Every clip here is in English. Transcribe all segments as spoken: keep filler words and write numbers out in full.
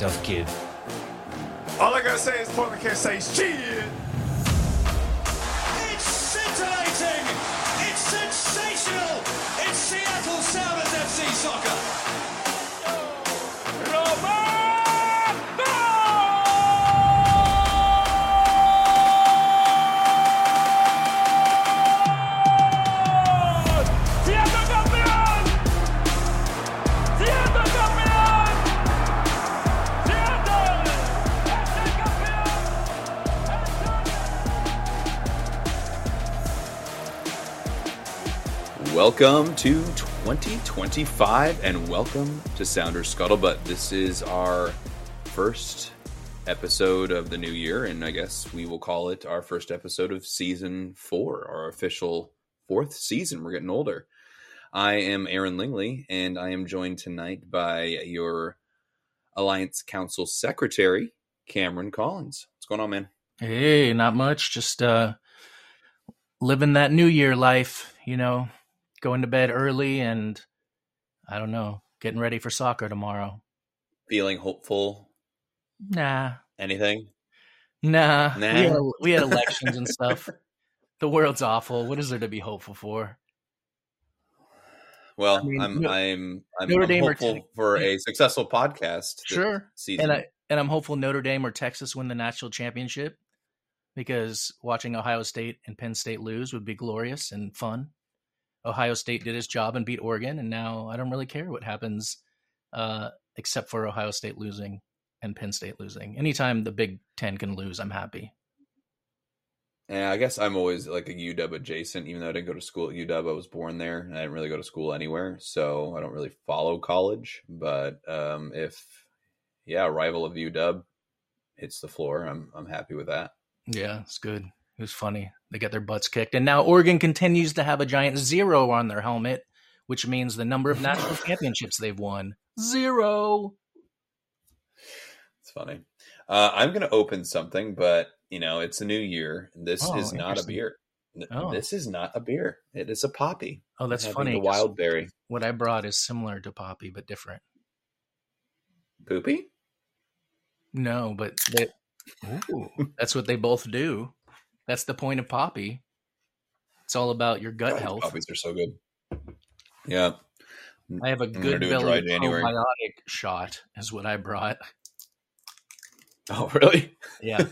stuff, kid. All I gotta say is Portland can't say shit. It's scintillating! It's sensational! It's Seattle Sounders F C Soccer! Welcome to twenty twenty-five and welcome to Sounders Scuttlebutt. This is our first episode of the new year, and I guess we will call it our first episode of season four, our official fourth season. We're getting older. I am Aaron Lingley, and I am joined tonight by your Alliance Council Secretary, Cameron Collins. What's going on, man? Hey, not much. Just uh, living that New Year life, you know. Going to bed early and, I don't know, getting ready for soccer tomorrow. Feeling hopeful? Nah. Anything? Nah. Nah. We had, we had elections and stuff. The world's awful. What is there to be hopeful for? Well, I mean, I'm no, I'm I'm, Notre I'm Dame hopeful Te- for a successful podcast. Sure. Season. And I and I'm hopeful Notre Dame or Texas win the national championship, because watching Ohio State and Penn State lose would be glorious and fun. Ohio State did its job and beat Oregon, and now I don't really care what happens uh, except for Ohio State losing and Penn State losing. Anytime the Big Ten can lose, I'm happy. Yeah, I guess I'm always like a U W adjacent, even though I didn't go to school at U W. I was born there, and I didn't really go to school anywhere, so I don't really follow college. But um, if, yeah, a rival of U W hits the floor, I'm I'm happy with that. Yeah, it's good. It was funny. They got their butts kicked. And now Oregon continues to have a giant zero on their helmet, which means the number of national championships they've won. Zero. It's funny. Uh, I'm going to open something, but, you know, it's a new year. This Oh, is not a beer. Oh. This is not a beer. It is a poppy. Oh, that's I'm funny. having the wild berry. What I brought is similar to Poppy, but different. Poopy? No, but they, ooh, that's what they both do. That's the point of Poppy. It's all about your gut God, health. Poppies are so good. Yeah. I have a I'm gonna good do a belly dry January. probiotic shot is what I brought. Oh, really? Yeah.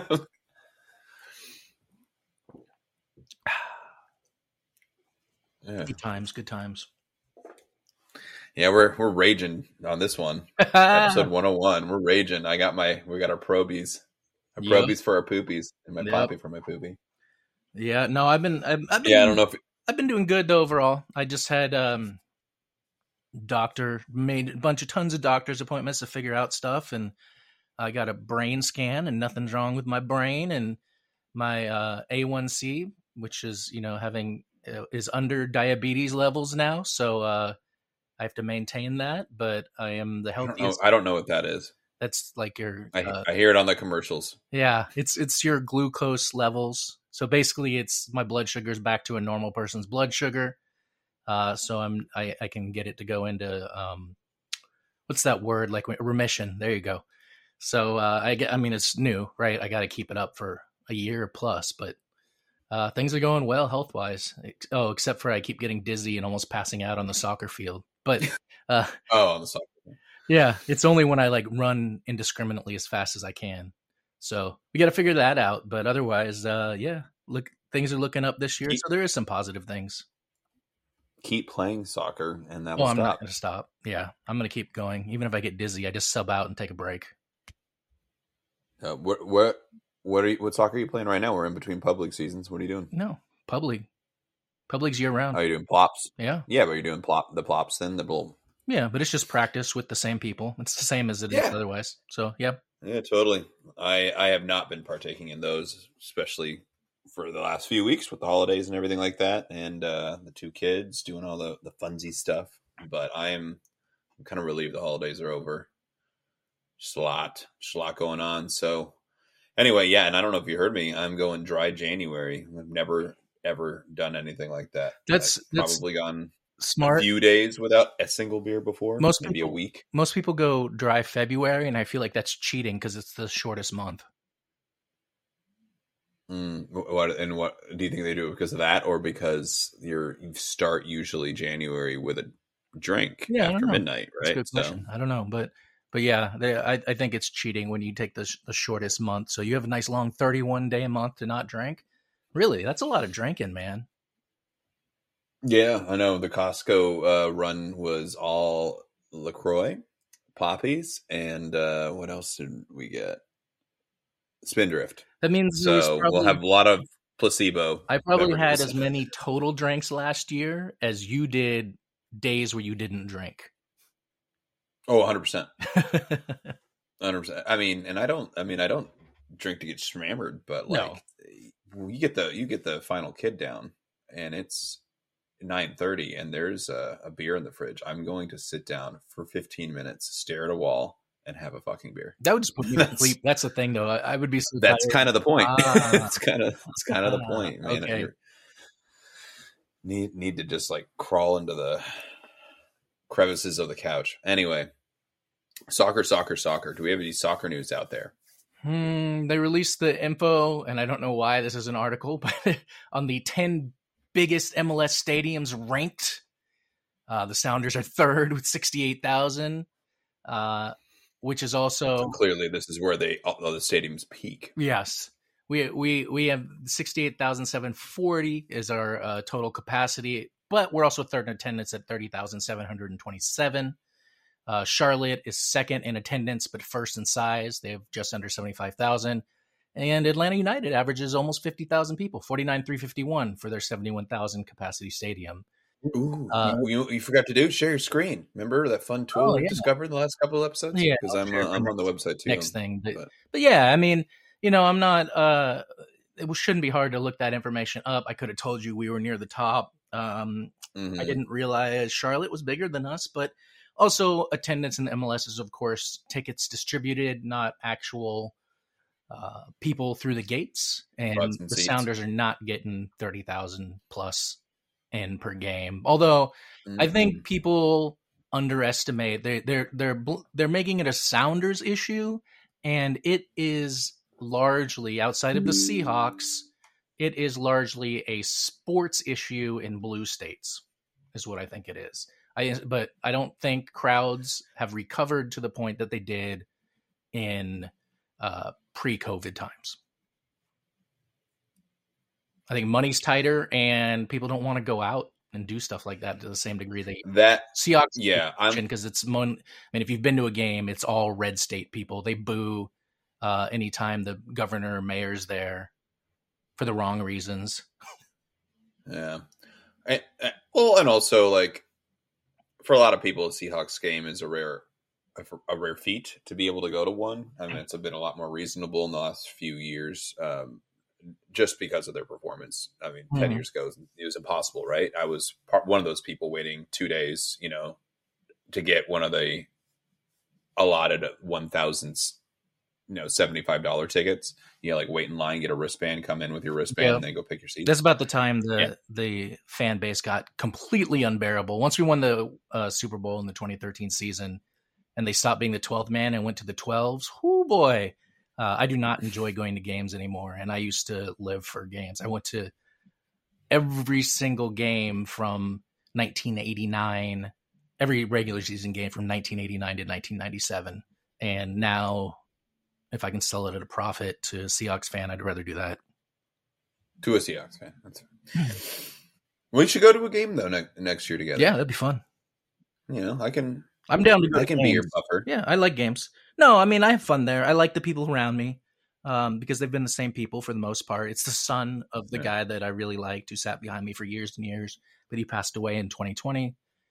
Yeah. Good times, good times. Yeah, we're we're raging on this one. Episode one oh one. We're raging. I got my we got our probies. Our Yep. probies for our poopies and my Yep. poppy for my poopy. Yeah, no, I've been, I've, I've been, Yeah, I don't know if I've been doing good though overall. I just had um, doctor made a bunch of tons of doctor's appointments to figure out stuff, and I got a brain scan, and nothing's wrong with my brain, and my uh, A one C, which is you know having uh, is under diabetes levels now, so uh, I have to maintain that. But I am the I don't, know, healthiest. I don't know what that is. That's like your I, uh, I hear it on the commercials. yeah, it's it's your glucose levels. So basically, it's my blood sugar's back to a normal person's blood sugar. Uh, so I'm I, I can get it to go into um, what's that word like remission? There you go. So uh, I get I mean it's new, right? I got to keep it up for a year plus, but uh, things are going well health wise. Oh, except for I keep getting dizzy and almost passing out on the soccer field. But uh, Oh, on the side. yeah, it's only when I like run indiscriminately as fast as I can. So we got to figure that out. But otherwise, uh, yeah, look, things are looking up this year. Keep, so there is some positive things. keep playing soccer, and that Oh, will I'm not stop. going to stop. Yeah, I'm going to keep going. Even if I get dizzy, I just sub out and take a break. Uh, what what what are you, what soccer are you playing right now? We're in between public seasons. What are you doing? No, public. Public's year round. Are you doing plops? Yeah. Yeah, but you're doing plop the plops then the little. Yeah, but it's just practice with the same people. It's the same as it is Yeah. otherwise. So, yeah. Yeah, totally. I I have not been partaking in those, especially for the last few weeks with the holidays and everything like that, and uh, the two kids doing all the the funsy stuff. But I am I'm kind of relieved the holidays are over. Just a lot, just a lot going on. So anyway, yeah, and I don't know if you heard me. I'm going dry January. I've never ever done anything like that. That's- I've that's- probably gone smart. A few days without a single beer before, most maybe people, a week. Most people go dry February, and I feel like that's cheating because it's the shortest month. Mm, what and what do you think they do it because of that, or because you're you start usually January with a drink Yeah, after midnight, right? That's a good question. So. I don't know, but but yeah, they, I I think it's cheating when you take the the shortest month. So you have a nice long thirty-one day month to not drink. Really, that's a lot of drinking, man. Yeah, I know. The Costco uh, run was all LaCroix, Poppies, and uh, what else did we get? Spindrift. That means so probably, we'll have a lot of placebo. I probably beverages. had as many total drinks last year as you did days where you didn't drink. Oh, one hundred percent. one hundred percent. I mean, and I don't, I mean, I don't drink to get hammered, but like no. you get the, you get the final kid down and it's nine thirty and there's a, a beer in the fridge. I'm going to sit down for fifteen minutes, stare at a wall, and have a fucking beer. That would just put me to sleep. That's the thing, though. I, I would be so That's tired. kind of the point. Ah, that's kind of that's kind of the point, man. Okay. You're, need need to just like crawl into the crevices of the couch. Anyway, soccer, soccer, soccer. Do we have any soccer news out there? Hmm, they released the info, and I don't know why this is an article, but on the ten biggest M L S stadiums ranked, uh, the Sounders are third with sixty-eight thousand. Uh, which is also so clearly this is where they all the stadiums peak. Yes, we we we have sixty-eight thousand seven hundred forty is our uh, total capacity, but we're also third in attendance at thirty thousand seven hundred twenty-seven. Uh, Charlotte is second in attendance, but first in size. They have just under seventy-five thousand, and Atlanta United averages almost fifty thousand people, forty-nine thousand three hundred fifty-one for their seventy-one thousand capacity stadium. Ooh, uh, you, you, you forgot to do share your screen. Remember that fun tool oh, we yeah. discovered in the last couple of episodes? Yeah, because I'm uh, I'm on the website too. Next thing, but, but. but yeah, I mean, you know, I'm not. Uh, it shouldn't be hard to look that information up. I could have told you we were near the top. Um, mm-hmm. I didn't realize Charlotte was bigger than us, but also attendance in the M L S is, of course, tickets distributed, not actual uh, people through the gates, and, and the seats. Sounders are not getting thirty thousand plus in per game. Although mm-hmm. I think people underestimate they they're they're they're making it a Sounders issue, and it is largely outside of the Seahawks. It is largely a sports issue in blue states, is what I think it is. I but I don't think crowds have recovered to the point that they did in uh, pre-COVID times. I think money's tighter, and people don't want to go out and do stuff like that to the same degree they that Seahawks. Yeah, because it's mon- I mean, if you've been to a game, it's all red state people. They boo uh, anytime the governor or mayor's there for the wrong reasons. Yeah, and, well, and also like for a lot of people, a Seahawks game is a rare a, a rare feat to be able to go to one. I mean, it's been a lot more reasonable in the last few years. Um, just because of their performance. I mean, mm-hmm. ten years ago, it was impossible, right? I was part, one of those people waiting two days, you know, to get one of the allotted one thousand, you know, seventy-five dollars tickets. You know, like wait in line, get a wristband, come in with your wristband, yeah. and then go pick your seat. That's about the time the, yeah. the fan base got completely unbearable. Once we won the uh, Super Bowl in the twenty thirteen season and they stopped being the twelfth man and went to the twelves, whoo boy. Uh, I do not enjoy going to games anymore, and I used to live for games. I went to every single game from nineteen eighty-nine, every regular season game from nineteen eighty-nine to nineteen ninety-seven. And now, if I can sell it at a profit to a Seahawks fan, I'd rather do that. To a Seahawks fan. That's right. We should go to a game, though, ne- next year together. Yeah, that'd be fun. You know, I can... I'm down to go I to can games. be your buffer. Yeah, I like games. No, I mean, I have fun there. I like the people around me um, because they've been the same people for the most part. It's the son of the yeah. guy that I really liked who sat behind me for years and years, but he passed away in twenty twenty.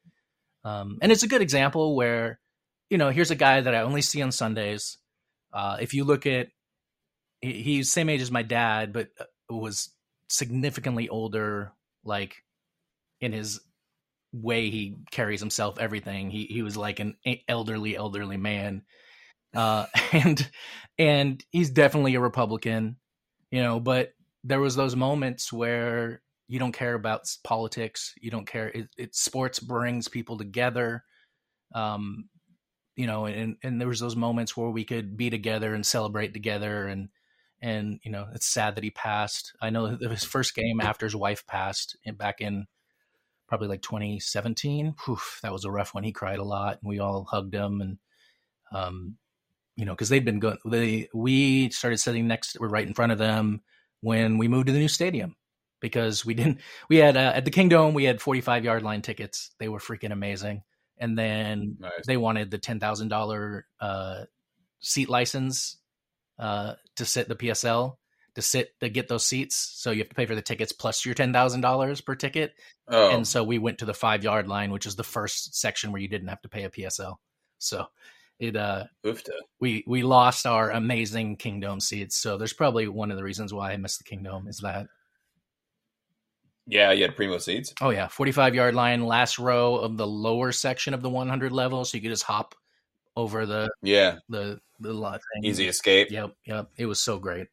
Um, and it's a good example where, you know, here's a guy that I only see on Sundays. Uh, if you look at, he, he's same age as my dad, but was significantly older, like in his way he carries himself, everything. He he was like an elderly, elderly man. Uh, and and he's definitely a Republican, you know, but there was those moments where you don't care about s- politics. You don't care. It, it sports brings people together. Um, you know, and, and there was those moments where we could be together and celebrate together. And, and, you know, it's sad that he passed. I know that his first game after his wife passed in, back in probably like twenty seventeen. Whew, that was a rough one. He cried a lot and we all hugged him. And, um, you know, cause they'd been going, they, we started sitting next, we're right in front of them when we moved to the new stadium, because we didn't, we had, uh, at the Kingdome, we had forty-five yard line tickets. They were freaking amazing. And then Nice. they wanted the ten thousand dollars uh, seat license uh, to sit the P S L to sit to get those seats. So you have to pay for the tickets plus your ten thousand dollars per ticket. Oh, And so we went to the five yard line, which is the first section where you didn't have to pay a P S L. So it, uh, oofta. we, we lost our amazing Kingdome seats. So there's probably one of the reasons why I missed the Kingdome is that. Yeah, you had primo seats. Oh yeah. forty-five yard line, last row of the lower section of the one hundred level. So you could just hop over the, Yeah, the, the lot thing. easy escape. Yep. Yep. It was so great.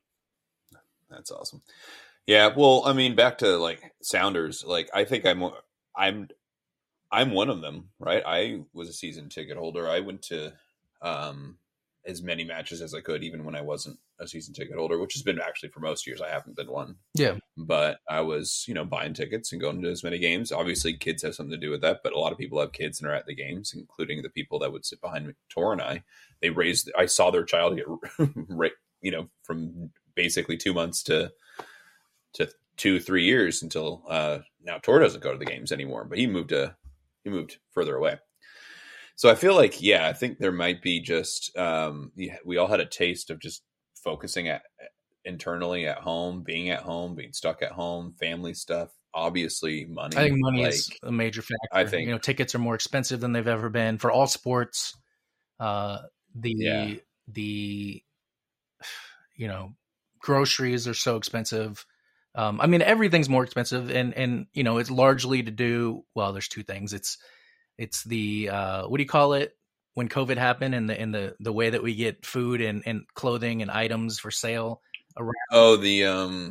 That's awesome. Yeah, well, I mean, back to like Sounders. Like, I think I'm, I'm, I'm one of them, right? I was a season ticket holder. I went to um, as many matches as I could, even when I wasn't a season ticket holder, which has been actually for most years. I haven't been one. Yeah. But I was, you know, buying tickets and going to as many games. Obviously, kids have something to do with that, but a lot of people have kids and are at the games, including the people that would sit behind Tor and I. They raised, I saw their child get, you know, from basically two months to to two, three years until uh, now. Tor doesn't go to the games anymore, but he moved to he moved further away. So I feel like, yeah, I think there might be just um, we all had a taste of just focusing at internally at home, being at home, being stuck at home, family stuff. Obviously, money. I think money like, is a major factor. I think, you know, tickets are more expensive than they've ever been for all sports. Uh, the yeah. the you know, groceries are so expensive. Um, I mean, everything's more expensive, and and you know, it's largely to do. Well, there's two things. It's it's the uh, what do you call it when COVID happened, and the and the the way that we get food and and clothing and items for sale around. Oh, the um,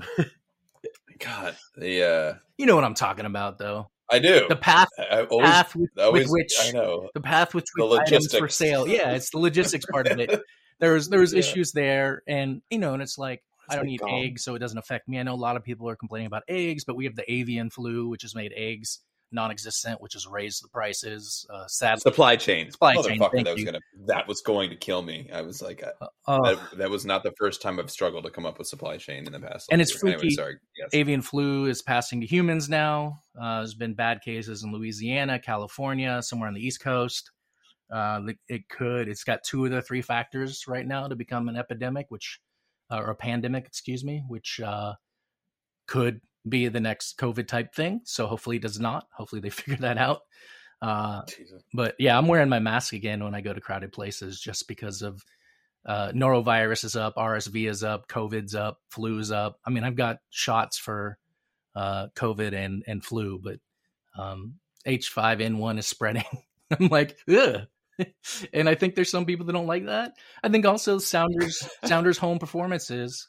God, the uh, you know what I'm talking about, though. I do. The path, I always, path with, always, with which I know the path with the which items for logistics. sale. Yeah, it's the logistics part of it. There was there was Yeah. issues there, and you know, and it's like It's I don't like eat gone. eggs, so it doesn't affect me. I know a lot of people are complaining about eggs, but we have the avian flu, which has made eggs non-existent, which has raised the prices. Uh, sadly, Supply chain. Supply chain, Motherfucker, thank that was you. gonna that was going to kill me. I was like, uh, uh, that, that was not the first time I've struggled to come up with supply chain in the past. And like, it's year. Anyway, freaky. sorry. Yes. avian flu is passing to humans now. Uh, there's been bad cases in Louisiana, California, somewhere on the East Coast. Uh, it could. It's got two of the three factors right now to become an epidemic, which uh, or a pandemic, excuse me, which uh, could be the next COVID type thing. So hopefully it does not. Hopefully they figure that out. Uh, Jesus. but yeah, I'm wearing my mask again when I go to crowded places just because of uh, norovirus is up, R S V is up, COVID's up, flu's up. I mean, I've got shots for uh, COVID and, and flu, but um, H five N one is spreading. I'm like, ugh. And I think there's some people that don't like that. I think also Sounders Sounders home performances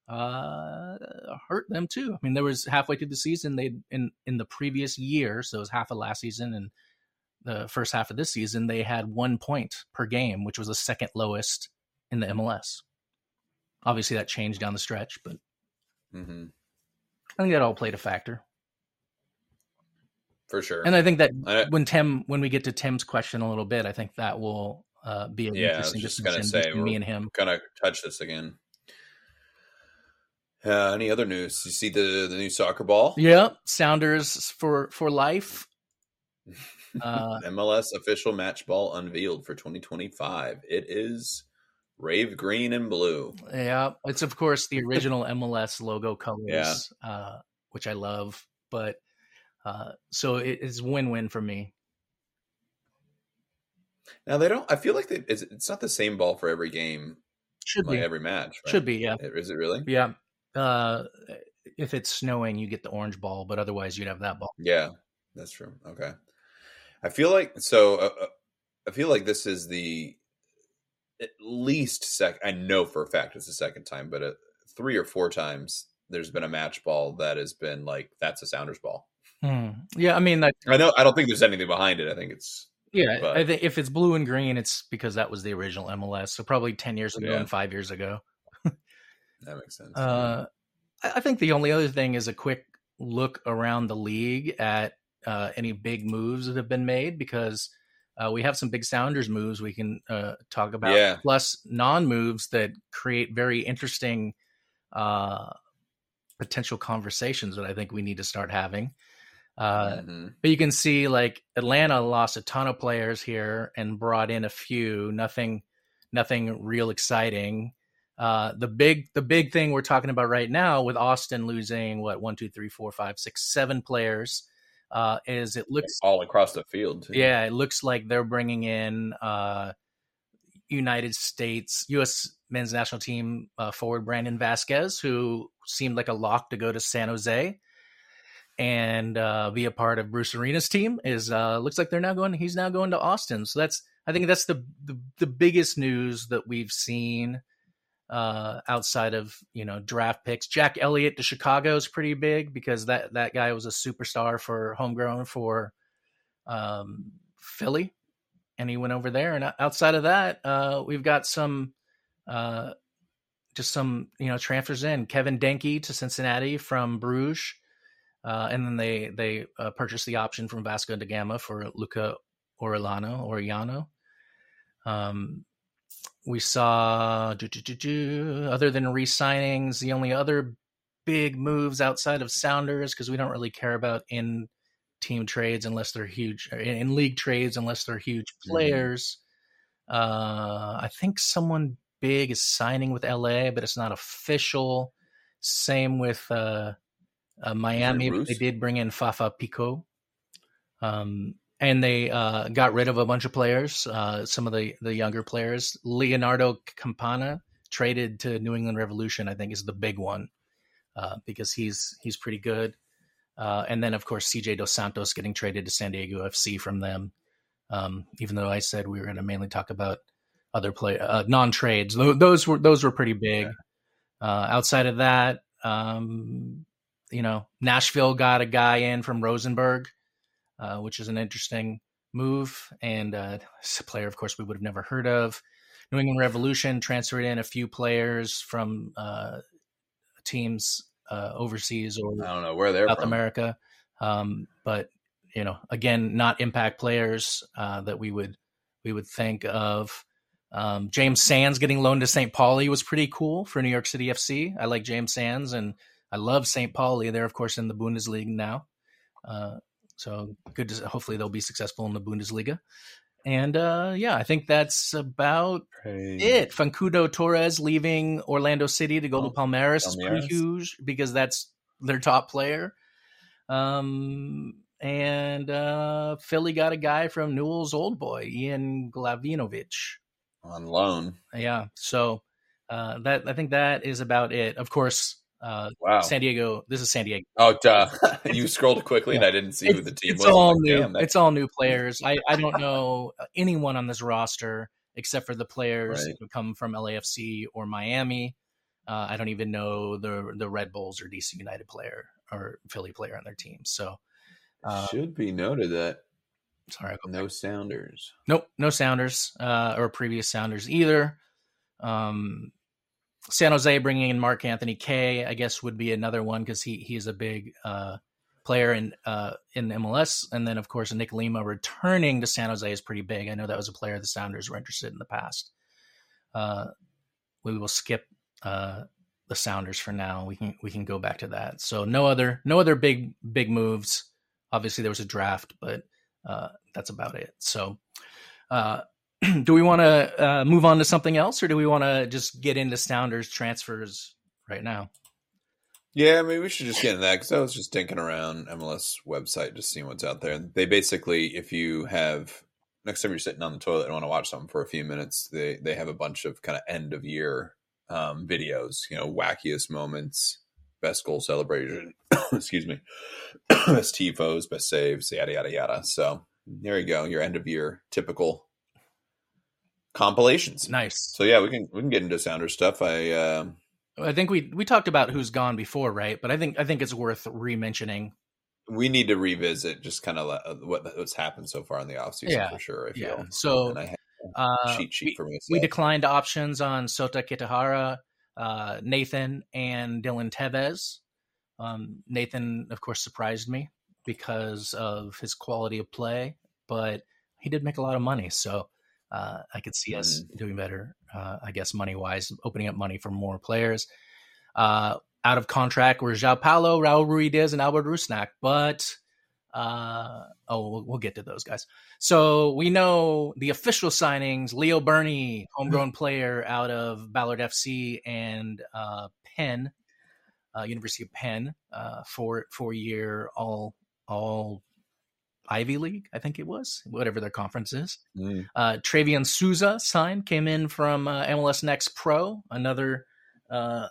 uh, hurt them too. I mean, there was halfway through the season, they in in the previous year, so it was half of last season and the first half of this season, they had one point per game, which was the second lowest in the M L S. Obviously, that changed down the stretch, but Mm-hmm. I think that all played a factor. For sure. And I think that I- when Tim, when we get to Tim's question a little bit, I think that will uh, be an Yeah, I was interesting just discussion gonna say, between me and him. Gonna touch this again. Uh, any other news? You see the the new soccer ball? Yeah, Sounders for for life. Uh, M L S official match ball unveiled for twenty twenty-five. It is rave green and blue. yeah, it's of course the original M L S logo colors, Yeah. uh, which I love. But uh, so it is win-win for me. Now they don't. I feel like they, it's, it's not the same ball for every game, Should like be, every match. Right? should be, yeah, Is it really? yeah. Uh, if it's snowing, you get the orange ball, but otherwise, you'd have that ball. Yeah, that's true. Okay. I feel like so. Uh, uh, I feel like this is the at least sec. I know for a fact it's the second time, but uh, three or four times there's been a match ball that has been like, that's a Sounders ball. Hmm. Yeah, I mean, that, I know. I don't think there's anything behind it. I think it's yeah. but, I think if it's blue and green, it's because that was the original M L S. So probably ten years ago yeah. and five years ago. That makes sense. Uh, I think the only other thing is a quick look around the league at uh, any big moves that have been made, because uh, we have some big Sounders moves we can uh, talk about, yeah. plus non-moves that create very interesting uh, potential conversations that I think we need to start having. Uh, mm-hmm. But you can see like Atlanta lost a ton of players here and brought in a few, nothing, nothing real exciting. Uh, the big, the big thing we're talking about right now with Austin losing what, one, two, three, four, five, six, seven players, uh, is it looks all across the field. Too. Yeah. It looks like they're bringing in, uh, United States, U S men's national team, uh, forward Brandon Vasquez, who seemed like a lock to go to San Jose and uh, be a part of Bruce Arena's team. Is uh, looks like they're now going. He's now going to Austin. So that's I think that's the the, the biggest news that we've seen uh, outside of you know draft picks. Jack Elliott to Chicago is pretty big because that that guy was a superstar for homegrown for um, Philly, and he went over there. And outside of that, uh, we've got some. Uh, just some you know transfers in. Kevin Denke to Cincinnati from Bruges. Uh, and then they they uh, purchased the option from Vasco da Gama for Luca Orellano. Orellano. Um, we saw, do, do, do, do, other than re-signings, the only other big moves outside of Sounders, because we don't really care about in-team trades unless they're huge, in league trades unless they're huge players. Mm-hmm. Uh, I think someone big is signing with L A, but it's not official. Same with... Uh, Uh, Miami, they did bring in Fafa Pico, um, and they uh, got rid of a bunch of players, uh, some of the, the younger players. Leonardo Campana traded to New England Revolution, I think is the big one, uh, because he's he's pretty good. Uh, and then, of course, C J Dos Santos getting traded to San Diego F C from them, um, even though I said we were going to mainly talk about other play uh, non-trades. Those were, those were pretty big. Yeah. Uh, outside of that, um, you know, Nashville got a guy in from Rosenberg, uh, which is an interesting move. And uh, it's a player, of course, we would have never heard of. New England Revolution transferred in a few players from uh, teams uh, overseas or I don't know where they're South from. America. Um, but, you know, again, not impact players uh, that we would we would think of. Um, James Sands getting loaned to Saint Pauli was pretty cool for New York City F C. I like James Sands, and I love Saint Pauli. They're, of course, in the Bundesliga now. Uh, so good to hopefully they'll be successful in the Bundesliga. And, uh, yeah, I think that's about Great. it. Fancudo Torres leaving Orlando City to go oh, to Palmeiras is Palmeiras. pretty huge because that's their top player. Um, and uh, Philly got a guy from Newell's old boy, Ian Glavinovic. On loan. Yeah, so uh, that I think that is about it. Of course, Uh, wow. San Diego. This is San Diego. Oh, duh. You scrolled quickly yeah. and I didn't see it's, who the team it's was. All like, new. that... It's all new players. I, I don't know anyone on this roster except for the players right. who come from L A F C or Miami. Uh, I don't even know the the Red Bulls or D C United player or Philly player on their team. So uh, should be noted that sorry, no back. Sounders. Nope, no Sounders uh, or previous Sounders either. Um, San Jose bringing in Mark Anthony Kaye, I guess, would be another one because he he is a big uh, player in uh, in M L S. And then, of course, Nick Lima returning to San Jose is pretty big. I know that was a player the Sounders were interested in the past. Uh, we will skip uh, the Sounders for now. We can we can go back to that. So no other no other big big moves. Obviously, there was a draft, but uh, that's about it. So. Uh, Do we want to uh, move on to something else, or do we want to just get into Sounders transfers right now? Yeah, maybe we should just get into that because I was just dinking around M L S website, just seeing what's out there. They basically, if you have next time you're sitting on the toilet and want to watch something for a few minutes, they they have a bunch of kind of end of year um, videos. You know, wackiest moments, best goal celebration, excuse me, best tifos, best saves, yada yada yada. So there you go, your end of year typical compilations. Nice. So yeah, we can we can get into Sounder stuff. I uh, I think we we talked about who's gone before, right? But I think I think it's worth re-mentioning. We need to revisit just kind of what what's happened so far in the offseason Yeah, for sure. I feel. yeah. So and I have a uh, cheat sheet we, for myself. we declined options on Sota Kitahara, uh, Nathan, and Dylan Tevez. Um, Nathan, of course, surprised me because of his quality of play, but he did make a lot of money, so uh, I could see us Mm. doing better. Uh, I guess money wise, opening up money for more players. Uh, out of contract were João Paulo, Raul Ruiz, and Albert Rusnak, but uh, oh, we'll, we'll get to those guys. So we know the official signings: Leo Burney, homegrown player out of Ballard F C, and uh, Penn, uh, University of Penn, uh, four four year all all Ivy League, I think it was, whatever their conference is. Mm. Uh, Travion Souza signed, came in from uh, M L S Next Pro, another uh,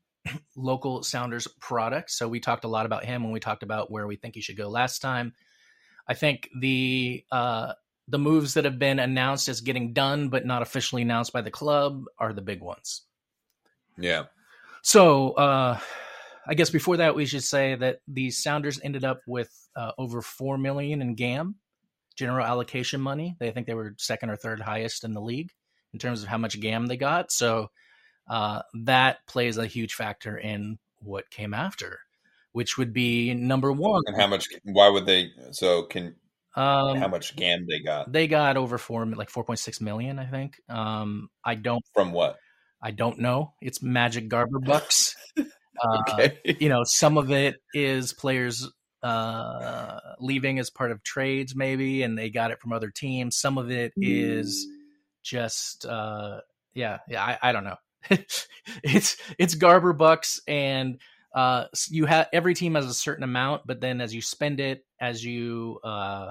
local Sounders product. So we talked a lot about him when we talked about where we think he should go last time. I think the uh, the moves that have been announced as getting done but not officially announced by the club are the big ones. Yeah. So uh, I guess before that, we should say that the Sounders ended up with uh, over four million dollars in G A M, general allocation money. They think they were second or third highest in the league in terms of how much G A M they got. So uh, that plays a huge factor in what came after, which would be number one. And how much? Why would they? So can Um, how much G A M they got they got over four, like four point six million, I think. Um, I don't, from what? I don't know. It's Magic Garber bucks. Uh, Okay. you know, some of it is players uh, leaving as part of trades, maybe, and they got it from other teams. Some of it is just, uh, yeah, yeah. I, I don't know. it's it's Garber bucks, and uh, you have every team has a certain amount, but then as you spend it, as you uh,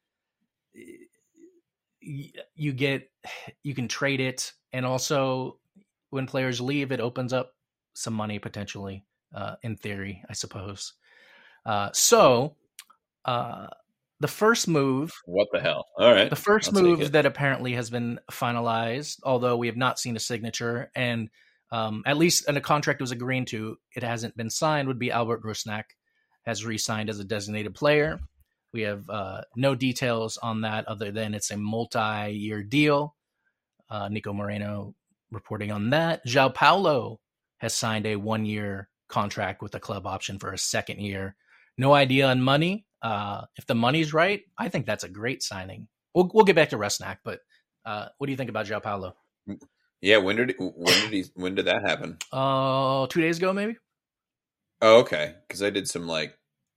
you get, you can trade it, and also when players leave, it opens up some money potentially, uh, in theory, I suppose. Uh, so uh, the first move, What the hell? All right. the first I'll take move it. that apparently has been finalized, although we have not seen a signature, and um, at least in a contract was agreed to, it hasn't been signed, would be Albert Rusnak has re-signed as a designated player. We have uh, no details on that other than it's a multi-year deal. Uh, Nico Moreno reporting on that. João Paulo has signed a one-year contract with a club option for a second year. No idea on money. Uh, if the money's right, I think that's a great signing. We'll we'll get back to Rusnak, but uh, what do you think about João Paulo? Yeah. When did when did he when did that happen? Uh, two days ago, maybe. Oh, okay. Because I did some like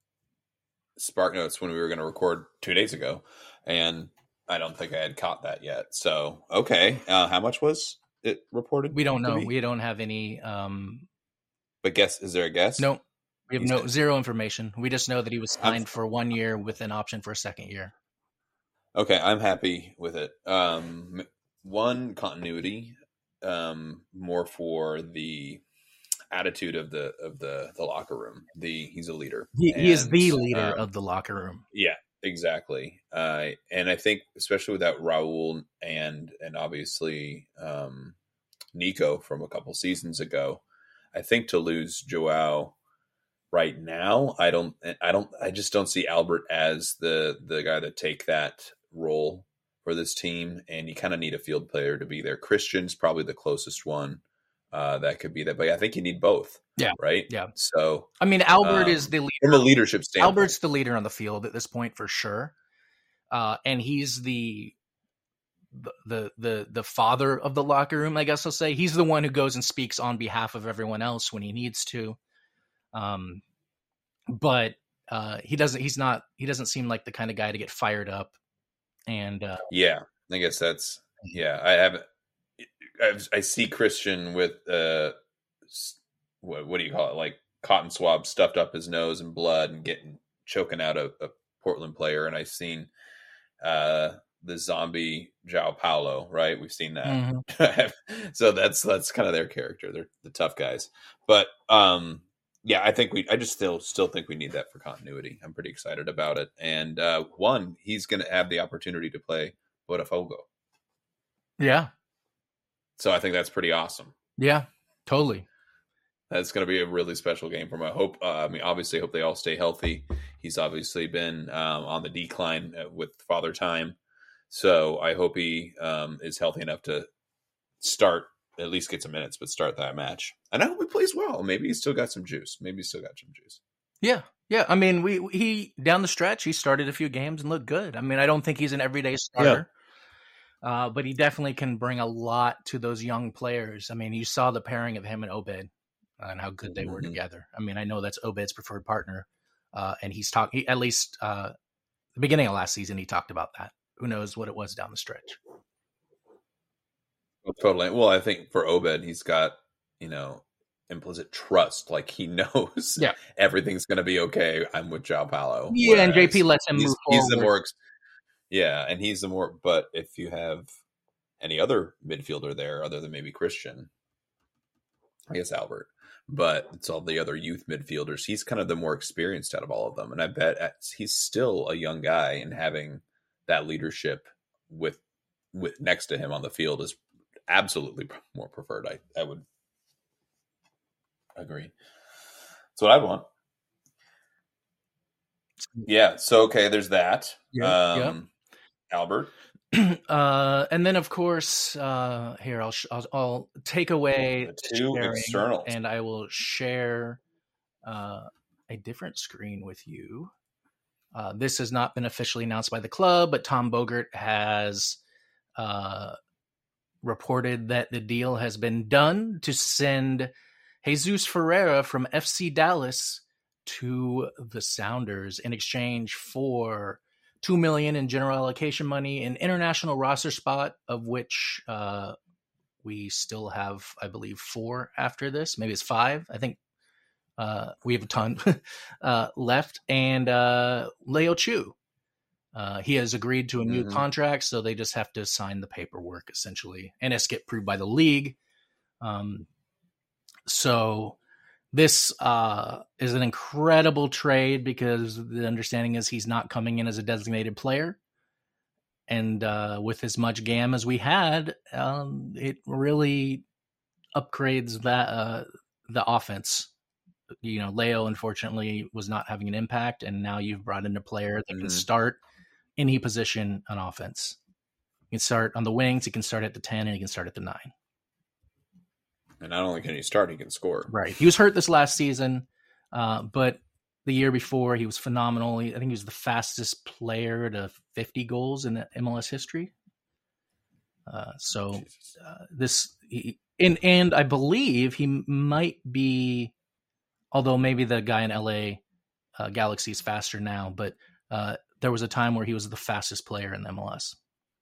Spark Notes when we were going to record two days ago, and I don't think I had caught that yet. So okay, uh, how much was it reported? We don't to know. be? We don't have any. Um, But guess is there a guess? no, we have He's no good. zero information. We just know that he was I'm- signed for one year with an option for a second year. Okay, I'm happy with it. Um, m- one continuity, um, more for the attitude of the of the the locker room. The he's a leader. He, he is And, the leader um, of the locker room. Yeah, exactly. Uh, and I think especially without Raul and and obviously um, Nico from a couple seasons ago, I think to lose Joao right now, I don't, I don't, I just don't see Albert as the the guy to take that role for this team. And you kind of need a field player to be there. Christian's probably the closest one uh, that could be that, but I think you need both. Yeah, right. yeah. So I mean, Albert um, is the leader. from a leadership standpoint. Albert's the leader on the field at this point for sure, uh, and he's the, the the the the father of the locker room. I guess I'll say he's the one who goes and speaks on behalf of everyone else when he needs to. Um, but uh, he doesn't. He's not. He doesn't seem like the kind of guy to get fired up. And uh, Yeah, I guess that's yeah. I have I've, I see Christian with uh, s- what what do you call it? Like cotton swab stuffed up his nose and blood and getting choking out a, a Portland player, and I've seen uh, the zombie João Paulo. Right, we've seen that. mhm. So that's that's kind of their character. They're the tough guys, but um, yeah, I think we. I just still still think we need that for continuity. I'm pretty excited about it, and uh, one, he's going to have the opportunity to play Botafogo. yeah, So I think that's pretty awesome. yeah, totally. That's going to be a really special game for him. I hope. Uh, I mean, obviously, I hope they all stay healthy. He's obviously been um, on the decline with Father Time, so I hope he um, is healthy enough to start, at least get some minutes, but start that match. And I hope he plays well. Maybe he's still got some juice. Maybe he's still got some juice. Yeah, yeah. I mean, we he down the stretch, he started a few games and looked good. I mean, I don't think he's an everyday starter. Yeah. Uh, but he definitely can bring a lot to those young players. I mean, you saw the pairing of him and Obed and how good they were mm-hmm. together. I mean, I know that's Obed's preferred partner, uh, and he's talking. He, at least uh, the beginning of last season, he talked about that. Who knows what it was down the stretch? Well, totally. Well, I think for Obed, he's got you know implicit trust. Like he knows, yeah. everything's going to be okay. I'm with João Paulo. Yeah, and J P lets him he's, move he's forward. the more. Yeah, and he's the more. But if you have any other midfielder there, other than maybe Christian, I guess Albert, but it's all the other youth midfielders. He's kind of the more experienced out of all of them, and I bet he's still a young guy, and having that leadership with with next to him on the field is absolutely more preferred. I I would agree. That's what I want. Yeah. So okay, there's that. Yeah. Um, yeah. Albert. Uh, and then, of course, uh, here I'll, sh- I'll I'll take away the two externals, and I will share uh, a different screen with you. Uh, this has not been officially announced by the club, but Tom Bogert has uh, reported that the deal has been done to send Jesus Ferreira from F C Dallas to the Sounders in exchange for two million in general allocation money, an international roster spot, of which uh, we still have, I believe, four after this. Maybe it's five. I think uh, we have a ton uh, left. And uh, Leo Chu, uh, he has agreed to a new mm-hmm. contract, so they just have to sign the paperwork, essentially, and it's get approved by the league. Um, so this uh, is an incredible trade because the understanding is he's not coming in as a designated player. And uh, with as much G A M as we had, um, it really upgrades that uh, the offense. You know, Leo, unfortunately, was not having an impact, and now you've brought in a player that mm-hmm. can start any position on offense. He can start on the wings, he can start at the ten, and he can start at the nine. And not only can he start, he can score. Right. He was hurt this last season, uh, but the year before he was phenomenal. He, I think he was the fastest player to fifty goals in the M L S history. Uh, so uh, this, he, and, and I believe he might be, although maybe the guy in L A uh, Galaxy is faster now, but uh, there was a time where he was the fastest player in the M L S.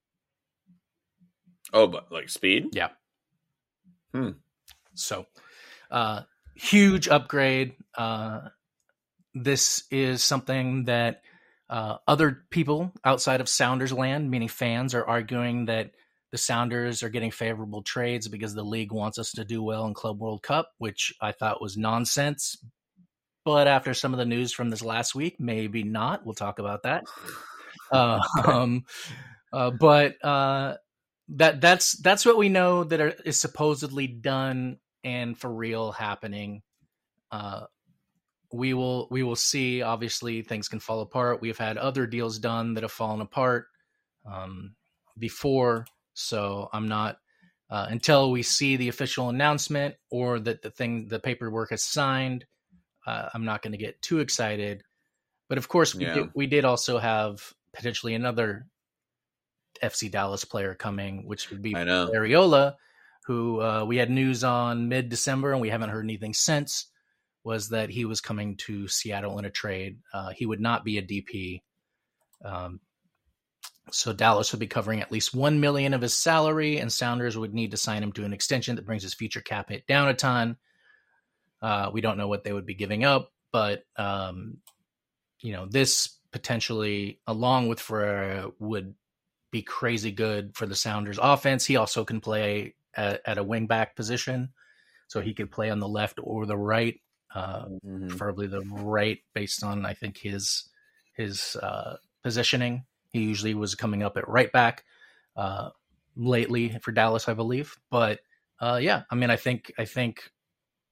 Oh, but like speed? Yeah. Hmm. So, uh, huge upgrade. Uh, this is something that uh, other people outside of Sounders land, meaning fans, are arguing that the Sounders are getting favorable trades because the league wants us to do well in Club World Cup, which I thought was nonsense. But after some of the news from this last week, maybe not. We'll talk about that. Uh, um, uh, but uh, that that's that's what we know that are, is supposedly done and for real happening. Uh, we will we will see. Obviously, things can fall apart. We've had other deals done that have fallen apart um, before, so I'm not uh, until we see the official announcement or that the thing the paperwork is signed. Uh, I'm not going to get too excited. But of course, we, yeah. did, we did also have potentially another F C Dallas player coming, which would be Ariola, who uh, we had news on mid-December, and we haven't heard anything since, was that he was coming to Seattle in a trade. Uh, he would not be a D P. Um, so Dallas would be covering at least one million dollars of his salary, and Sounders would need to sign him to an extension that brings his future cap hit down a ton. Uh, we don't know what they would be giving up, but um, you know, this potentially, along with Ferreira, would be crazy good for the Sounders offense. He also can play at, at a wing back position, so he could play on the left or the right, uh, mm-hmm. preferably the right, based on I think his his uh, positioning. He usually was coming up at right back uh, lately for Dallas, I believe. But uh, yeah, I mean, I think I think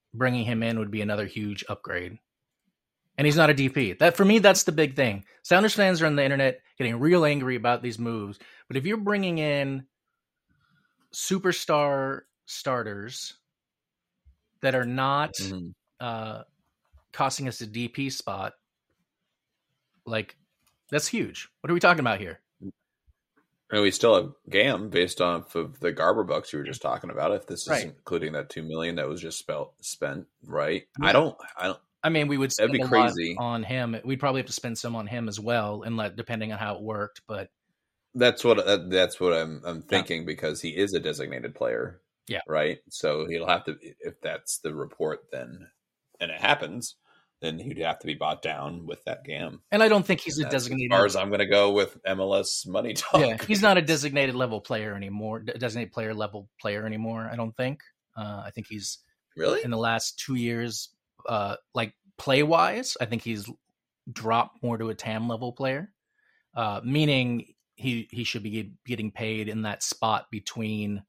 bringing him in would be another huge upgrade. And he's not a D P. That for me, that's the big thing. Sounders fans are on the internet getting real angry about these moves. But if you're bringing in superstar starters that are not mm-hmm. uh, costing us a D P spot, like, that's huge. What are we talking about here? And we still have Gam based off of the Garber bucks you were just talking about. If this right. is including that two million that was just spelt, spent, right? Yeah. I don't, I don't. I mean, we would spend that'd be a crazy lot on him. We'd probably have to spend some on him as well, and let depending on how it worked. But that's what that, that's what I'm I'm thinking yeah. because he is a designated player. Yeah. Right. So he'll have to, if that's the report, then and it happens, then he'd have to be bought down with that Gam. And I don't think he's and a designated. As far as I'm going to go with M L S money talk. Yeah, he's not a designated level player anymore. Designated player level player anymore. I don't think. Uh, I think he's really in the last two years. Uh, like play wise, I think he's dropped more to a T A M level player, uh, meaning he he should be getting paid in that spot between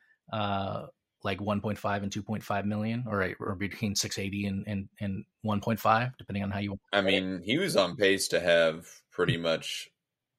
uh, like one point five and two point five million, or or between six eighty and and, and one point five, depending on how you. I mean, he was on pace to have pretty much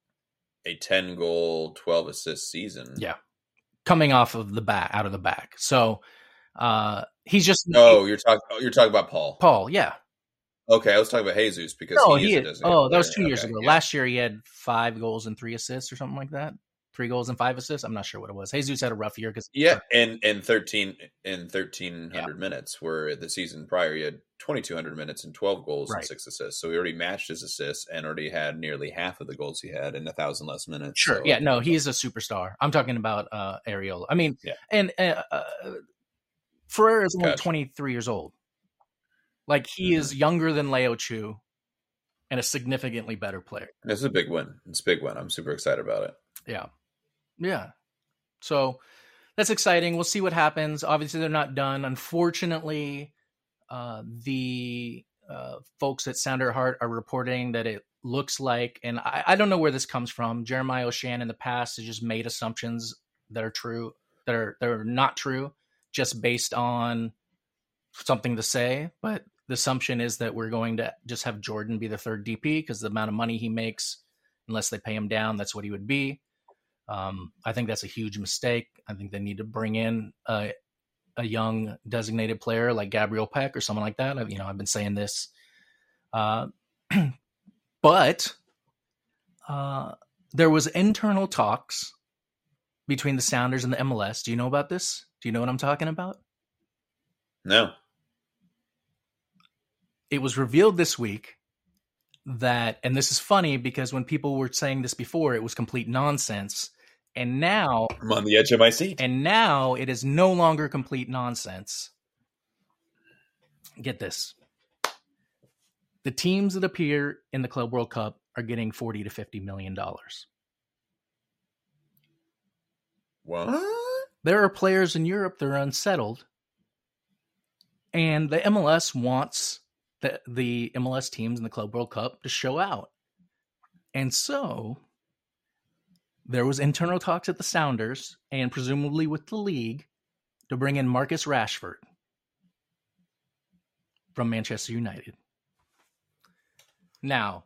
a ten goal, twelve assist season. Yeah, coming off of the back, out of the back. So. Uh, he's just oh, you're talking you're talking about Paul. Paul, yeah. Okay, I was talking about Jesus because no, he, he is is. Oh, that was two years okay, ago. Yeah. Last year he had five goals and three assists or something like that. Three goals and five assists. I'm not sure what it was. Jesus had a rough year because yeah, and and thirteen in thirteen hundred yeah. minutes. Where the season prior he had twenty-two hundred minutes and twelve goals right. and six assists. So he already matched his assists and already had nearly half of the goals he had in a thousand less minutes. Sure. So, yeah. No, he's a superstar. I'm talking about uh, Arriola. I mean, yeah. and uh, uh, Ferrer is only gotcha. twenty-three years old. Like he mm-hmm. is younger than Leo Chu, and a significantly better player. This is a big win. It's a big win. I'm super excited about it. Yeah. Yeah. So that's exciting. We'll see what happens. Obviously, they're not done. Unfortunately, uh, the uh, folks at Sounder Heart are reporting that it looks like, and I, I don't know where this comes from. Jeremiah O'Shan in the past has just made assumptions that are true, that are that are not true, just based on something to say. But the assumption is that we're going to just have Jordan be the third D P because the amount of money he makes, unless they pay him down, that's what he would be. Um, I think that's a huge mistake. I think they need to bring in a, a young designated player like Gabriel Peck or someone like that. I've, you know, I've been saying this, uh, but uh, there was internal talks between the Sounders and the M L S. Do you know about this? Do you know what I'm talking about? No. It was revealed this week that, and this is funny because when people were saying this before, it was complete nonsense. And now I'm on the edge of my seat. And now it is no longer complete nonsense. Get this. The teams that appear in the Club World Cup are getting forty to fifty million dollars. What? There are players in Europe that are unsettled. And the M L S wants the, the M L S teams in the Club World Cup to show out. And so there was internal talks at the Sounders and presumably with the league to bring in Marcus Rashford from Manchester United. Now,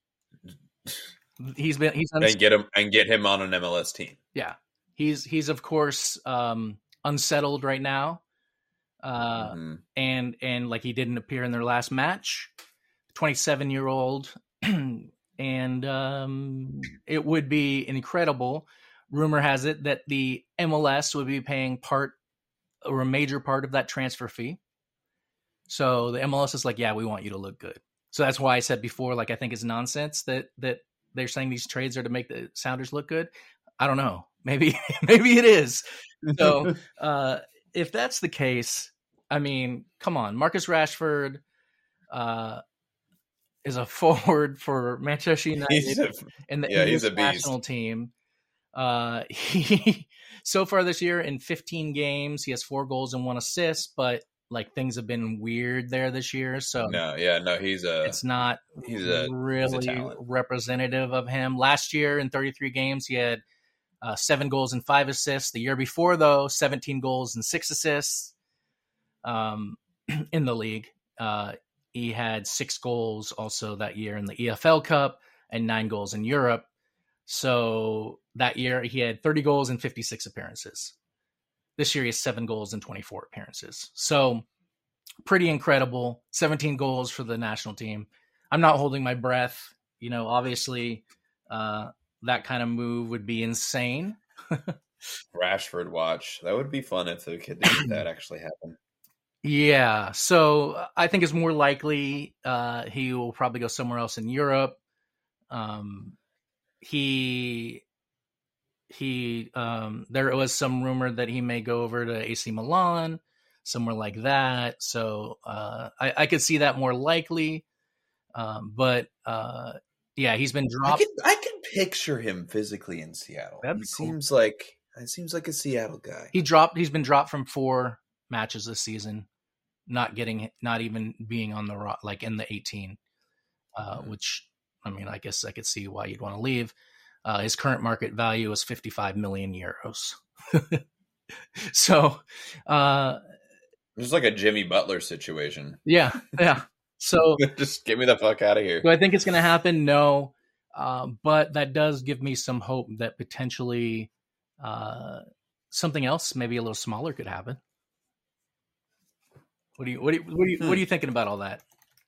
he's been he's uns- and get him and get him on an M L S team. Yeah, he's he's of course um, unsettled right now, uh, mm-hmm. and and like he didn't appear in their last match. twenty-seven year old. And um, it would be incredible. Rumor has it that the M L S would be paying part or a major part of that transfer fee. So the M L S is like, yeah, we want you to look good. So that's why I said before, like, I think it's nonsense that that they're saying these trades are to make the Sounders look good. I don't know. Maybe maybe it is. So uh, if that's the case, I mean, come on. Marcus Rashford, uh, is a forward for Manchester United a, and the yeah, English he's a national team. Uh, he so far this year in fifteen games, he has four goals and one assist, but like things have been weird there this year. So no, yeah, no, he's a, it's not he's a, really he's a representative of him. Last year in thirty-three games, he had uh, seven goals and five assists. The year before though, seventeen goals and six assists. Um, in the league. Uh, he had six goals also that year in the E F L Cup and nine goals in Europe. So that year he had thirty goals and fifty-six appearances. This year he has seven goals and twenty-four appearances. So pretty incredible. seventeen goals for the national team. I'm not holding my breath. You know, obviously uh, that kind of move would be insane. Rashford watch. That would be fun if the kid did that actually happen. Yeah. So I think it's more likely uh, he will probably go somewhere else in Europe. Um, he, he, um, there was some rumor that he may go over to A C Milan, somewhere like that. So uh, I, I could see that more likely. Um, but uh, yeah, he's been dropped. I can, I can picture him physically in Seattle. That'd He be cool. seems like it seems like a Seattle guy. He dropped. He's been dropped from four matches this season, not getting, not even being on the ro- like in the eighteen. Uh, mm-hmm. Which I mean, I guess I could see why you'd want to leave. Uh, his current market value is fifty-five million euros. So, uh, it's like a Jimmy Butler situation. Yeah, yeah. So just get me the fuck out of here. Do I think it's going to happen? No. Uh, but that does give me some hope that potentially uh, something else, maybe a little smaller, could happen. What do you what do you, what do you, hmm. what are you thinking about all that?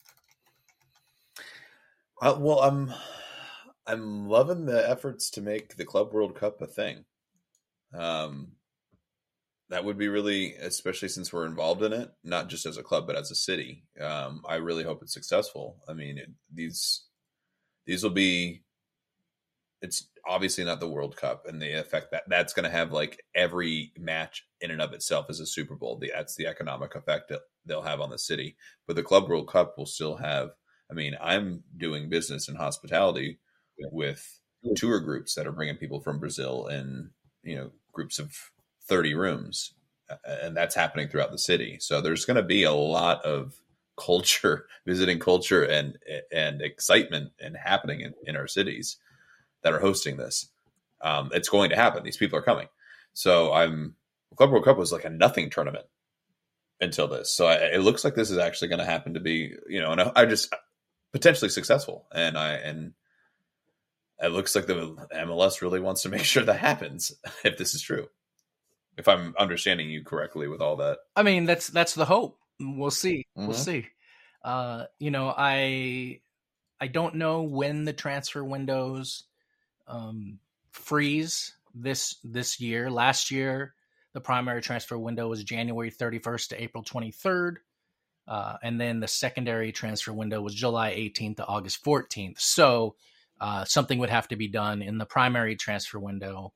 Uh, well, I'm I'm loving the efforts to make the Club World Cup a thing. Um, that would be really, especially since we're involved in it, not just as a club but as a city. Um, I really hope it's successful. I mean, it, these these will be. It's obviously not the World Cup, and the effect that that's going to have, like every match in and of itself is a Super Bowl. The, that's the economic effect that they'll have on the city. But the Club World Cup will still have. I mean, I'm doing business in hospitality with tour groups that are bringing people from Brazil and, you know, groups of thirty rooms, and that's happening throughout the city. So there's going to be a lot of culture, visiting culture and and excitement and happening in, in our cities that are hosting this. Um, it's going to happen. These people are coming. So I'm Club World Cup was like a nothing tournament until this. So I, it looks like this is actually going to happen to be, you know, and I, I just potentially successful. And I, and it looks like the M L S really wants to make sure that happens if this is true. If I'm understanding you correctly with all that. I mean, that's, that's the hope. We'll see. Mm-hmm. We'll see. Uh, you know, I, I don't know when the transfer windows um, freeze this, this year. Last year, the primary transfer window was January thirty-first to April twenty-third. Uh, and then the secondary transfer window was July eighteenth to August fourteenth. So uh, something would have to be done in the primary transfer window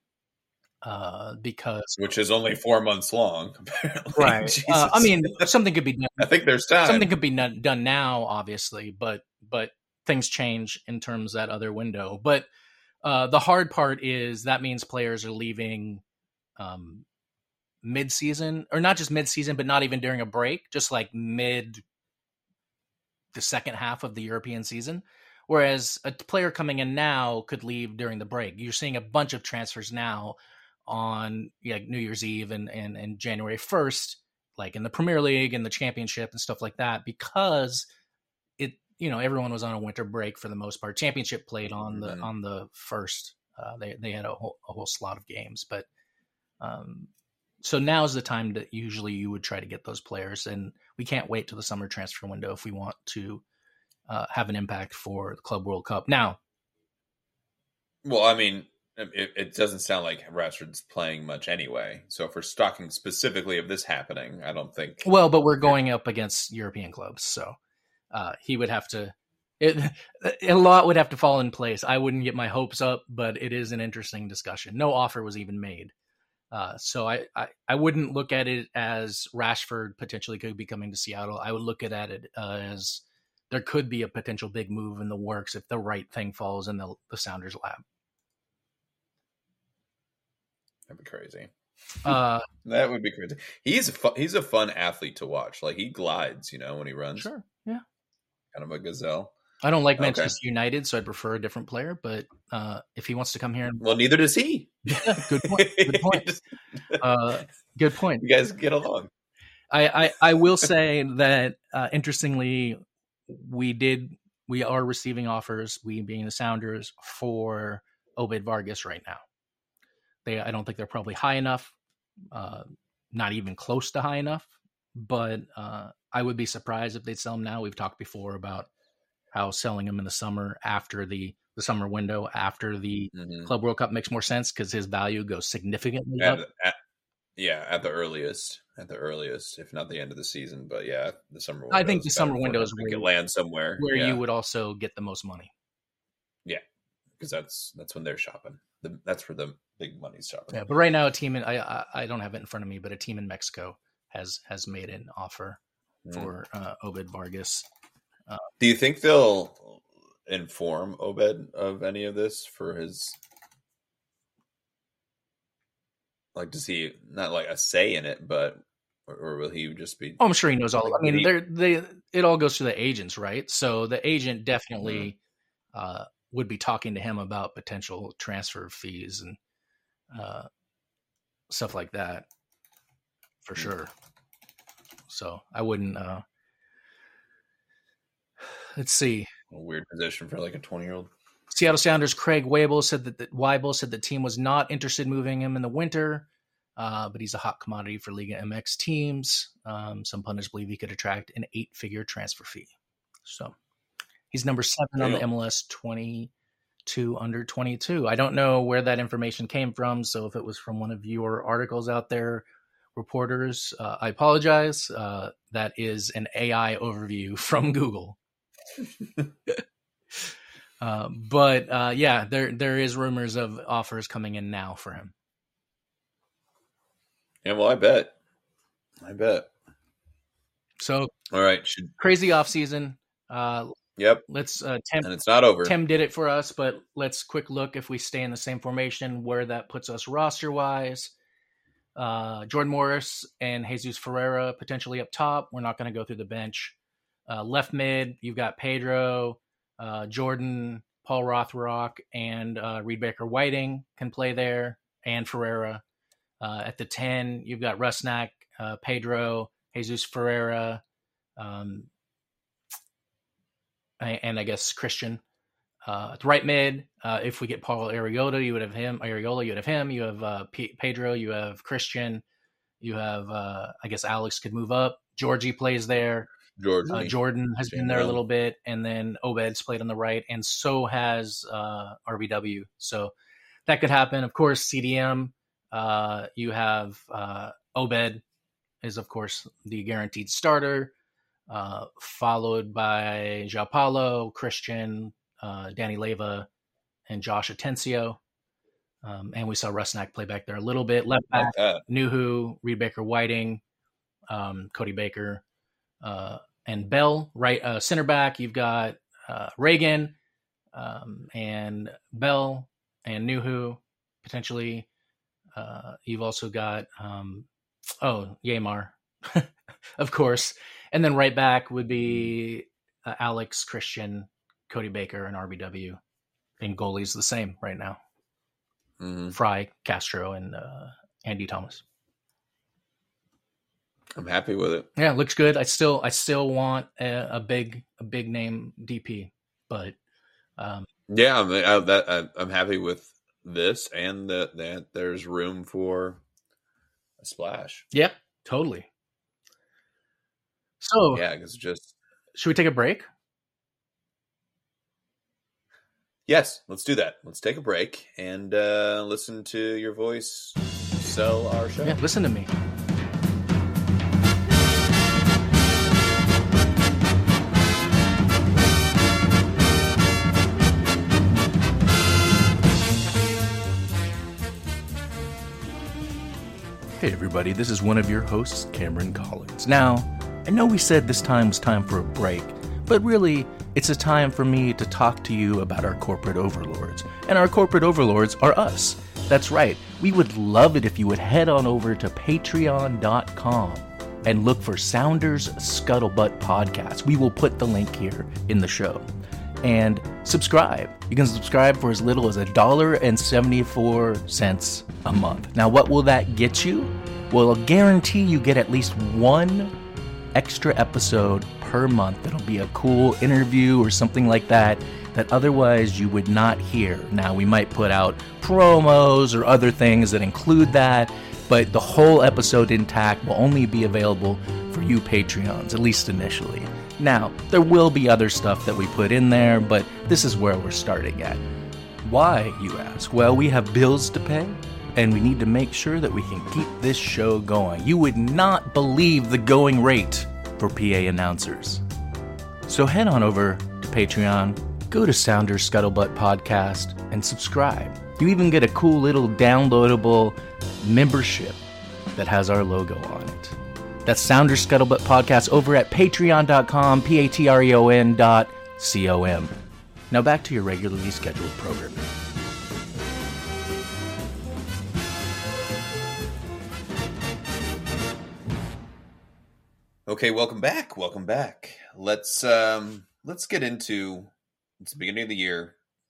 uh, because... Which is only four months long, apparently. Right. Uh, I mean, something could be done. I think there's time. Something could be done now, obviously, but but things change in terms of that other window. But uh, the hard part is that means players are leaving um, mid-season, or not just mid-season, but not even during a break, just like mid the second half of the European season. Whereas a player coming in now could leave during the break. You're seeing a bunch of transfers now on yeah, New Year's Eve and, and, and January first, like in the Premier League and the Championship and stuff like that, because it, you know, everyone was on a winter break for the most part. Championship played on the, mm-hmm. on the first, uh, they, they had a whole, a whole slot of games, but, um, so now's the time that usually you would try to get those players, and we can't wait till the summer transfer window if we want to uh, have an impact for the Club World Cup. Now, well, I mean, it, it doesn't sound like Rashford's playing much anyway. So if we're talking specifically of this happening, I don't think. Well, but we're going up against European clubs, so uh, he would have to. It, a lot would have to fall in place. I wouldn't get my hopes up, but it is an interesting discussion. No offer was even made. Uh, so I, I, I wouldn't look at it as Rashford potentially could be coming to Seattle. I would look at it uh, as there could be a potential big move in the works if the right thing falls in the, the Sounders lap. That'd be crazy. Uh, that would be crazy. He's a fu- he's a fun athlete to watch. Like he glides, you know, when he runs. Sure, yeah. Kind of a gazelle. I don't like Manchester okay. United, so I'd prefer a different player. But uh, if he wants to come here, and... well, neither does he. Yeah, good point. Good point. uh, good point. You guys get along. I, I, I will say that uh, interestingly, we did we are receiving offers, we being the Sounders, for Obed Vargas right now. They I don't think they're probably high enough, uh, not even close to high enough. But uh, I would be surprised if they'd sell him now. We've talked before about how selling him in the summer after the, the summer window after the mm-hmm. Club World Cup makes more sense because his value goes significantly at, up. At, yeah, at the earliest, at the earliest, if not the end of the season. But yeah, the summer window. I think the summer window is where it lands somewhere where yeah. you would also get the most money. Yeah, because that's that's when they're shopping. The, that's where the big money's shopping. Yeah, but right now a team in I, I I don't have it in front of me, but a team in Mexico has has made an offer mm. for uh, Obed Vargas. Uh, Do you think they'll inform Obed of any of this for his? Like, does he not like a say in it, but or, or will he just be? Oh, I'm sure he knows all. I mean, they're, they it all goes to the agents, right? So the agent definitely mm-hmm. uh, would be talking to him about potential transfer fees and uh, stuff like that, for mm-hmm. sure. So I wouldn't. Uh, let's see. A weird position for like a twenty-year-old. Seattle Sounders Craig Weibel said that the, Weibel said the team was not interested in moving him in the winter, uh, but he's a hot commodity for Liga M X teams. Um, some pundits believe he could attract an eight-figure transfer fee. So he's number seven Damn. on the M L S twenty-two under twenty-two. I don't know where that information came from, so if it was from one of your articles out there, reporters, uh, I apologize. Uh, that is an A I overview from Google. Uh, but uh, yeah, there there is rumors of offers coming in now for him. Yeah, well, I bet, I bet. So, all right, should... crazy off season. Uh, yep. Let's uh, Tim, and it's not over. Tim did it for us, but let's quick look if we stay in the same formation where that puts us roster wise. Uh, Jordan Morris and Jesus Ferreira potentially up top. We're not going to go through the bench. Uh, left mid, you've got Pedro. Uh, Jordan, Paul Rothrock, and uh, Reed Baker Whiting can play there, and Ferreira. Uh, at the ten, you've got Rusnak, uh, Pedro, Jesus Ferreira, um, and, and I guess Christian. Uh, at the right mid, uh, if we get Paul Arriola, you would have him. Arriola, you would have him. You have uh, P- Pedro, you have Christian. You have, uh, I guess Alex could move up. Georgie plays there. Jordan. Uh, Jordan has been there a little bit, and then Obed's played on the right, and so has uh, R B W. So that could happen. Of course, C D M, uh, you have uh, Obed is, of course, the guaranteed starter, uh, followed by João Paulo, Christian, uh, Danny Leyva, and Josh Atencio. Um, and we saw Rusnak play back there a little bit. Left back, like Nuhu, Reed Baker Whiting, um, Cody Baker, Uh, and Bell, right, uh, center back. You've got uh, Reagan um, and Bell and Nuhu potentially. Uh, you've also got um, oh Yamar, of course, and then right back would be uh, Alex, Christian, Cody Baker, and R B W. And goalies the same right now. Mm-hmm. Fry, Castro, and uh, Andy Thomas. I'm happy with it. Yeah, it looks good. I still, I still want a, a big, a big name D P, but um, yeah, I'm, I, that, I, I'm happy with this, and that that there's room for a splash. Yeah, totally. So yeah, because just should we take a break? Yes, let's do that. Let's take a break and uh, listen to your voice sell our show. Yeah, listen to me. Hey everybody, this is one of your hosts, Cameron Collins. Now, I know we said this time was time for a break, but really, it's a time for me to talk to you about our corporate overlords. And our corporate overlords are us. That's right, we would love it if you would head on over to patreon dot com and look for Sounders Scuttlebutt Podcast. We will put the link here in the show. And subscribe. You can subscribe for as little as one dollar and seventy-four cents a month. Now, what will that get you? Well, I'll guarantee you get at least one extra episode per month. It'll be a cool interview or something like that that otherwise you would not hear. Now, we might put out promos or other things that include that, but the whole episode intact will only be available for you Patreons, at least initially. Now, there will be other stuff that we put in there, but this is where we're starting at. Why, you ask? Well, we have bills to pay, and we need to make sure that we can keep this show going. You would not believe the going rate for P A announcers. So head on over to Patreon, go to Sounders Scuttlebutt Podcast, and subscribe. You even get a cool little downloadable membership that has our logo on it. That's Sounders Scuttlebutt Podcast over at patreon dot com, P A T R E O N dot C O M. Now back to your regularly scheduled programming. Okay, welcome back. Welcome back. Let's um let's get into it's the beginning of the year.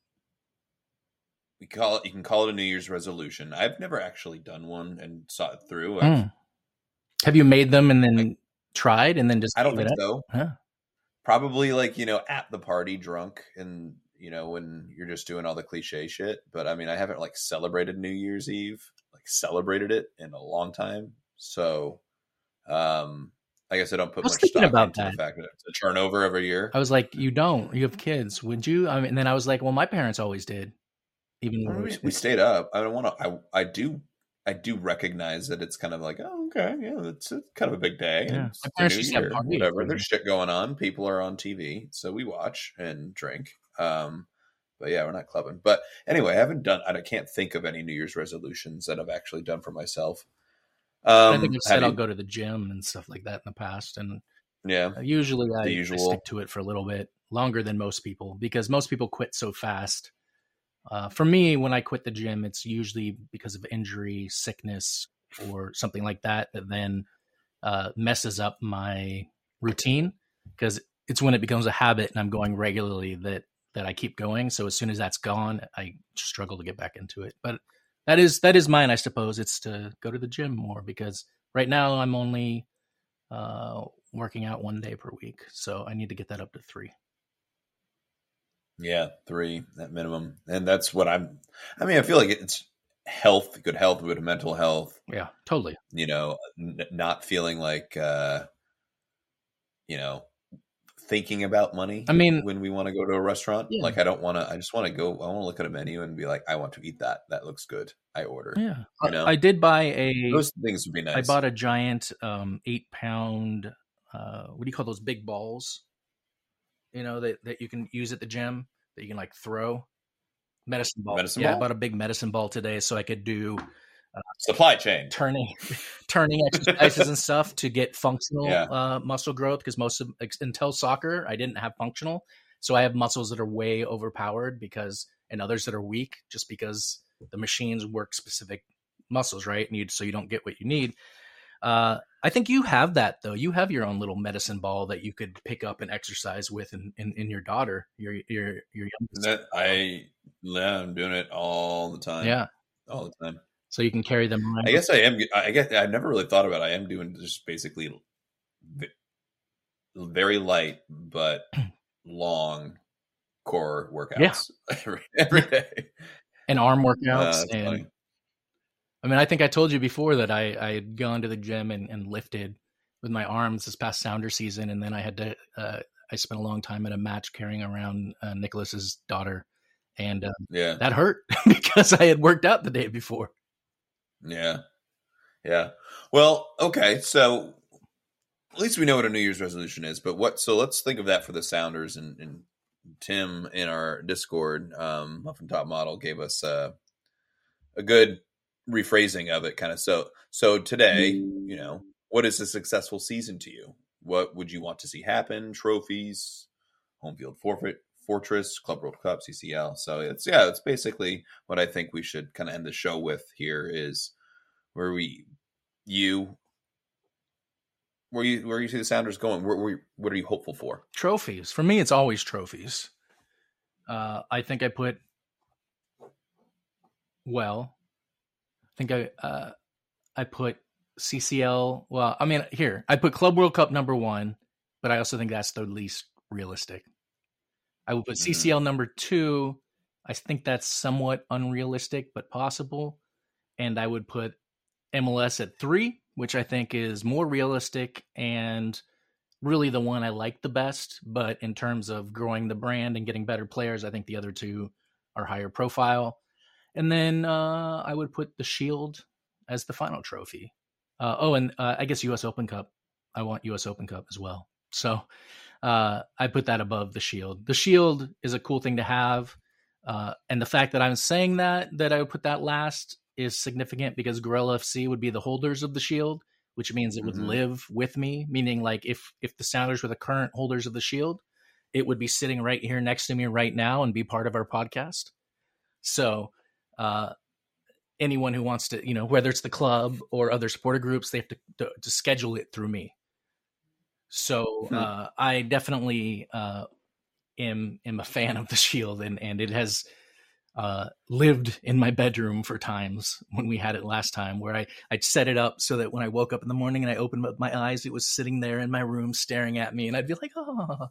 We call it you can call it a New Year's resolution. I've never actually done one and saw it through. Mm. Have you made them and then like, tried and then just I don't think so. Huh. Probably like, you know, at the party drunk and you know, when you're just doing all the cliche shit. But I mean, I haven't like celebrated New Year's Eve, like celebrated it in a long time. So um I guess I don't put I was much thinking stock about into that. the fact that it's a turnover every year. I was like, you don't. You have kids. Would you? I mean, and then I was like, well, my parents always did. Even though we, we stayed up. I don't want to. I I do. I do recognize that it's kind of like, oh, okay, yeah, it's, it's kind of a big day. Yeah. It's My the parents new just year, have parties. whatever. There's shit going on. People are on T V, so we watch and drink. Um, but yeah, we're not clubbing. But anyway, I haven't done. I can't think of any New Year's resolutions that I've actually done for myself. Um, I think I've said have I'll you- go to the gym and stuff like that in the past, and yeah, usually I, The I usual. stick to it for a little bit longer than most people because most people quit so fast. Uh, for me, when I quit the gym, it's usually because of injury, sickness, or something like that that then uh, messes up my routine because it's when it becomes a habit and I'm going regularly that that I keep going. So as soon as that's gone, I struggle to get back into it. But that is that is mine, I suppose. It's to go to the gym more because right now I'm only uh, working out one day per week. So I need to get that up to three. yeah, three at minimum, and that's what I'm. I mean, I feel like it's health, good health, good mental health. Yeah, totally. You know, n- not feeling like, uh, you know, thinking about money. I mean, when we want to go to a restaurant, Yeah. like I don't want to. I just want to go. I want to look at a menu and be like, I want to eat that. That looks good. I order. Yeah. You know? I, I did buy a Those things would be nice. I bought a giant um, eight pound, uh, what do you call those big balls? You know, that, that you can use at the gym that you can like throw. Medicine ball. Medicine yeah, ball? I bought a big medicine ball today so I could do Supply chain. turning turning exercises and stuff to get functional Yeah. uh, muscle growth because most of until soccer I didn't have functional. So I have muscles that are way overpowered because and others that are weak just because the machines work specific muscles, right? And you, so you don't get what you need. Uh, I think you have that though. You have your own little medicine ball that you could pick up and exercise with in, in, in your daughter, your your your youngest. That I, yeah, I'm doing it all the time. Yeah. all the time. So you can carry them around. I guess I am. I guess I've never really thought about it. I am doing just basically v- very light but long core workouts every, every day. and arm Uh, workouts. that's and funny. I mean, I think I told you before that I, I had gone to the gym and, and lifted with my arms this past Sounder season. And then I had to, uh, I spent a long time at a match carrying around uh, Nicholas's daughter. And uh, Yeah, that hurt because I had worked out the day before. yeah, yeah. Well, okay. So at least we know what a New Year's resolution is. But what? So let's think of that for the Sounders. And, and Tim in our Discord, um, Muffin Top Model, gave us uh, a good rephrasing of it. Kind of. So so today, you know, what is a successful season to you? What would you want to see happen? Trophies, home field forfeit, fortress, Club World Cup, C C L. So it's yeah, it's basically what I think we should kind of end the show with here is where we you where you where you see the Sounders going. Where, where what are you hopeful for? Trophies. For me, it's always trophies. Uh, I think I put, well, I think I, uh, I put C C L. Well, I mean, here I put Club World Cup number one, but I also think that's the least realistic. I would put mm-hmm. C C L number two. I think that's somewhat unrealistic, but possible. And I would put M L S at three, which I think is more realistic and really the one I like the best. But in terms of growing the brand and getting better players, I think the other two are higher profile. And then uh, I would put the Shield as the final trophy. Uh, oh, and uh, I guess U S Open Cup. I want U S Open Cup as well. So uh, I put that above the Shield. The Shield is a cool thing to have. Uh, and the fact that I'm saying that, that I would put that last is significant because Gorilla F C would be the holders of the Shield, which means it would mm-hmm. live with me. Meaning like if, if the Sounders were the current holders of the Shield, it would be sitting right here next to me right now and be part of our podcast. So uh, anyone who wants to, you know, whether it's the club or other supporter groups, they have to, to, to schedule it through me. So hmm. uh, I definitely uh, am am a fan of the Shield, and, and it has uh, lived in my bedroom for times when we had it last time, where I, I'd set it up so that when I woke up in the morning and I opened up my eyes, it was sitting there in my room staring at me, and I'd be like, oh.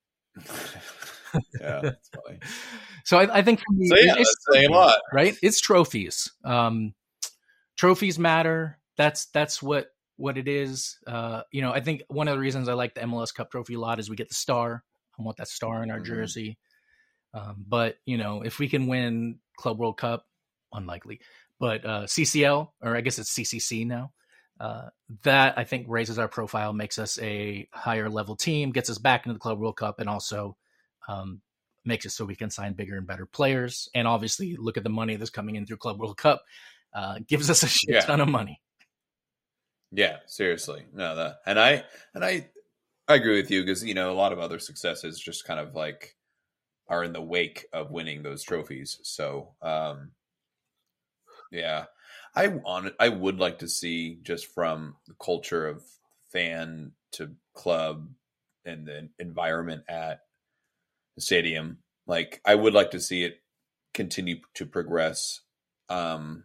Yeah, that's funny. So I, I think for me, so yeah, it's that's saying a lot, right? It's trophies. Um, trophies matter. That's that's what what it is. Uh, you know, I think one of the reasons I like the M L S Cup trophy a lot is we get the star. I want that star in our mm-hmm. jersey. Um, but you know, if we can win Club World Cup, unlikely. But uh, C C L, or I guess it's C C C now. Uh, that I think raises our profile, makes us a higher level team, gets us back into the Club World Cup, and also um, makes it so we can sign bigger and better players. And obviously, look at the money that's coming in through Club World Cup, uh, gives us a shit yeah. ton of money. Yeah, seriously. No, that, and I and I, I agree with you because you know a lot of other successes just kind of like are in the wake of winning those trophies. So, um, yeah. I want. I would like to see just from the culture of fan to club and the environment at the stadium. Like I would like to see it continue to progress, um,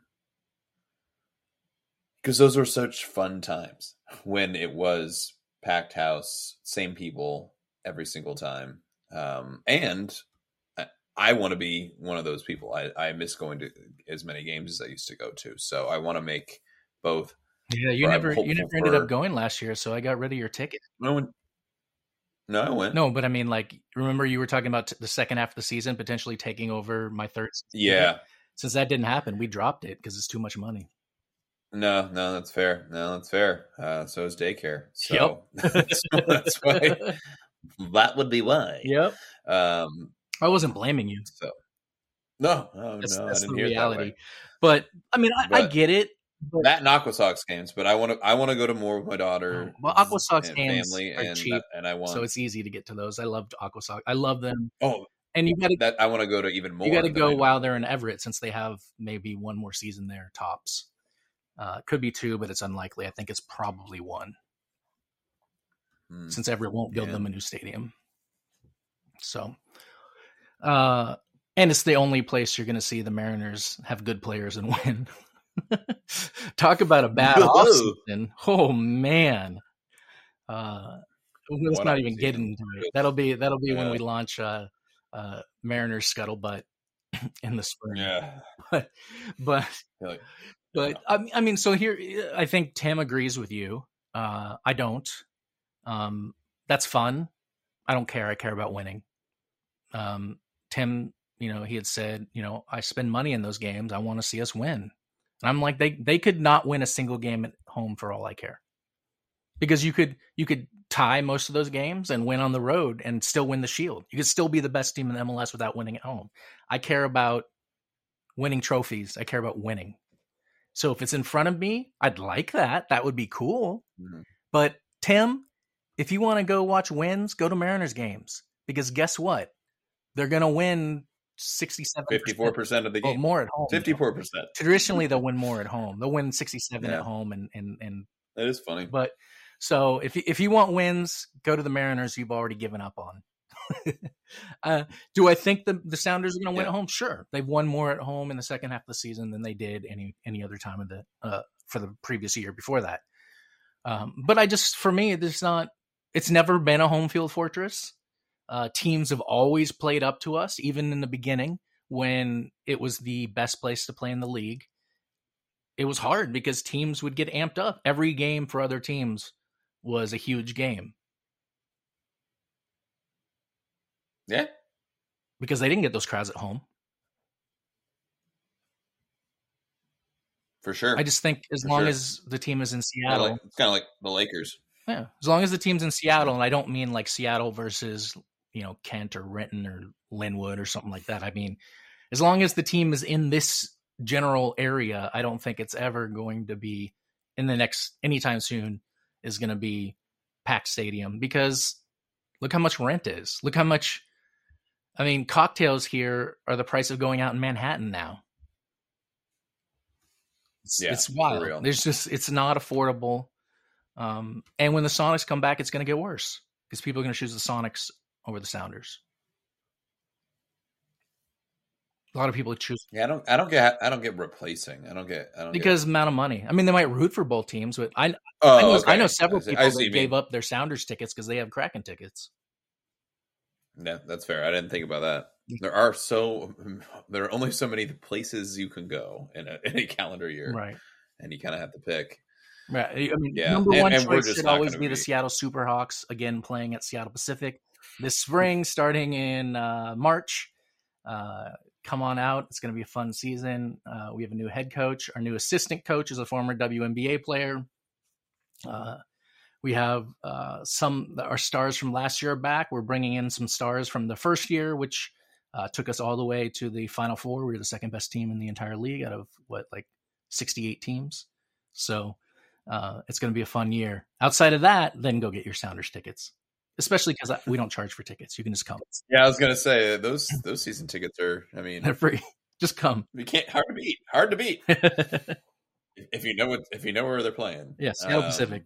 because those were such fun times when it was packed house, same people every single time, um, and. I want to be one of those people. I, I miss going to as many games as I used to go to. So I want to make both. Yeah, you never you never for... ended up going last year, so I got rid of your ticket. No one. No, I went. No, but I mean, like, remember you were talking about the second half of the season potentially taking over my third season? Yeah. Since that didn't happen, we dropped it because it's too much money. No, no, that's fair. No, that's fair. Uh, so is daycare. So yep. that's, that's why. That would be why. Yep. Um. I wasn't blaming you. So no, no, that's, no, that's I didn't the hear reality. It that way. But I mean, I, but I get it. But... that and Aqua Sox games, but I want to, I want to go to more with my daughter. Well, Aqua Sox and games family are and, cheap, and I want, so it's easy to get to those. I loved Aqua Sox. I love them. Oh, and you got to that I want to go to even more. You got to go while they're in Everett, since they have maybe one more season there tops. Uh, could be two, but it's unlikely. I think it's probably one, hmm. since Everett won't build yeah. them a new stadium. So, uh, and it's the only place you're going to see the Mariners have good players and win. Talk about a bad offseason. Oh man. Uh, let's what not even get into it. That'll be, that'll be yeah. when we launch, uh, uh, Mariners Scuttlebutt in the spring. Yeah. But, but, like, but I, I mean, so here, I think Tim agrees with you. Uh, I don't, um, that's fun. I don't care. I care about winning. Um, Tim, you know, he had said, you know, I spend money in those games. I want to see us win. And I'm like, they, they could not win a single game at home for all I care, because you could, you could tie most of those games and win on the road and still win the Shield. You could still be the best team in the M L S without winning at home. I care about winning trophies. I care about winning. So if it's in front of me, I'd like that. That would be cool. Mm-hmm. But Tim, if you want to go watch wins, go to Mariners games, because guess what? They're going to win sixty-seven percent. fifty-four percent of the game. Well, more at home. fifty-four percent. Traditionally, they'll win more at home. They'll win sixty-seven yeah. at home. And, and, and that is funny. But so if, if you want wins, go to the Mariners you've already given up on. uh, do I think the, the Sounders are going to win Yeah. at home? Sure. They've won more at home in the second half of the season than they did any any other time of the uh, for the previous year before that. Um, but I just, for me, there's not, it's never been a home field fortress. Uh, teams have always played up to us, even in the beginning when it was the best place to play in the league. It was hard because teams would get amped up. Every game for other teams was a huge game. Yeah. Because they didn't get those crowds at home. For sure. I just think as For long sure. as the team is in Yeah, Seattle. like, it's kind of like the Lakers. Yeah. As long as the team's in Seattle, and I don't mean like Seattle versus, you know, Kent or Renton or Linwood or something like that. I mean, as long as the team is in this general area, I don't think it's ever going to be in the next, anytime soon, is going to be packed stadium, because look how much rent is. Look how much, I mean, cocktails here are the price of going out in Manhattan now. It's, Yeah, it's for wild. real. There's just, it's not affordable. Um, and when the Sonics come back, it's going to get worse because people are going to choose the Sonics over the Sounders. A lot of people choose Yeah, I don't. I don't get. I don't get replacing. I don't get. I don't because get, amount of money. I mean, they might root for both teams, but I, oh, I know, okay. I know several I see- people I that see what you gave mean. up their Sounders tickets because they have Kraken tickets. Yeah, that's fair. I didn't think about that. There are so there are only so many places you can go in a, in a calendar year, Right. and you kind of have to pick. Right. I mean, Yeah, number and- one and we're choice just should not always gonna be the be- Seattle Superhawks, again playing at Seattle Pacific this spring, starting in uh, March. Uh, come on out. It's going to be a fun season. Uh, we have a new head coach. Our new assistant coach is a former W N B A player. Uh, we have uh, some, our stars from last year are back. We're bringing in some stars from the first year, which uh, took us all the way to the Final Four. We were the second best team in the entire league out of what, like sixty-eight teams. So uh, it's going to be a fun year. Outside of that, then go get your Sounders tickets, especially because we don't charge for tickets. You can just come. Yeah, I was gonna say those those season tickets are. I mean, They're free. Just come. you can't hard to beat. Hard to beat yeah, if you know what if you know where they're playing. Seattle Um, Pacific.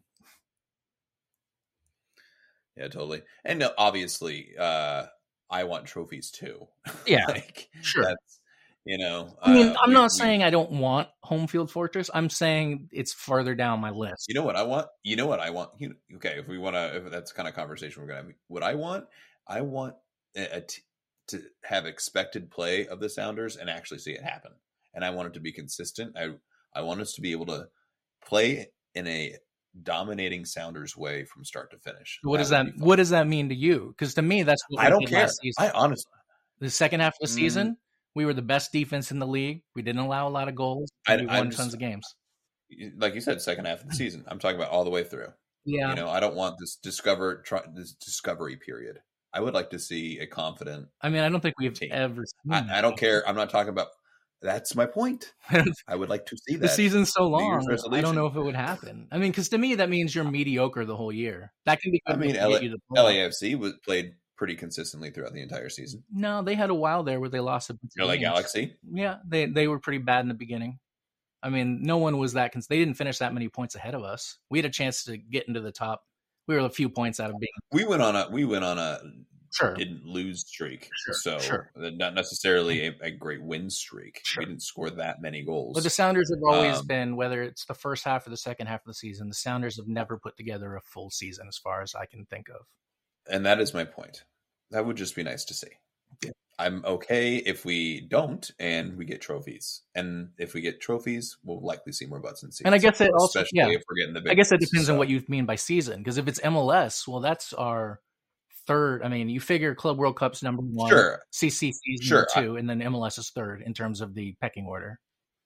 Yeah, totally. And uh, obviously, uh, I want trophies too. Yeah, like, sure. That's, you know, I mean, uh, I'm we- not we- saying I don't want home field fortress. I'm saying it's farther down my list. You know what I want? You know what I want? You, okay, if we want to, if that's the kind of conversation we're going to have, what I want, I want a, a t- to have expected play of the Sounders and actually see it happen. And I want it to be consistent. I I want us to be able to play in a dominating Sounders way from start to finish. What does that would be fun. What does that mean to you? Because to me, that's what we I don't did care. last season. I honestly, The second half of the Mm. season, we were the best defense in the league. We didn't allow a lot of goals. I- we I'm won just- tons of games. like you said, second half of the season. I'm talking about all the way through. Yeah, You know, I don't want this discover try, this discovery period. I would like to see a confident. I mean, I don't think we've team. ever. Seen I, I don't care. I'm not talking about. That's my point. I would like to see that. The season's so New Year's long. I resolution. don't know if it would happen. I mean, because to me, that means you're mediocre the whole year. That can be. I good mean, to L- get you to L play. A F C was played pretty consistently throughout the entire season. No, they had a while there where they lost a bunch of L A games. Galaxy. Yeah, they they were pretty bad in the beginning. I mean, no one was that. Cons- they didn't finish that many points ahead of us. We had a chance to get into the top. We were a few points out of being We went on a we went on a sure. didn't lose streak. Sure, so sure. not necessarily a, a great win streak. Sure. We didn't score that many goals. But the Sounders have always Um, been, whether it's the first half or the second half of the season, the Sounders have never put together a full season, as far as I can think of. And that is my point. That would just be nice to see. Yeah. I'm okay if we don't and we get trophies. And if we get trophies, we'll likely see more butts and seats. And I guess it also, especially yeah, if we're getting the big I guess it ones. depends on So, what you mean by season. Because if it's M L S, well, that's our third. I mean, you figure Club World Cup's number one, Sure. C C C's Sure, number two, and then M L S is third in terms of the pecking order.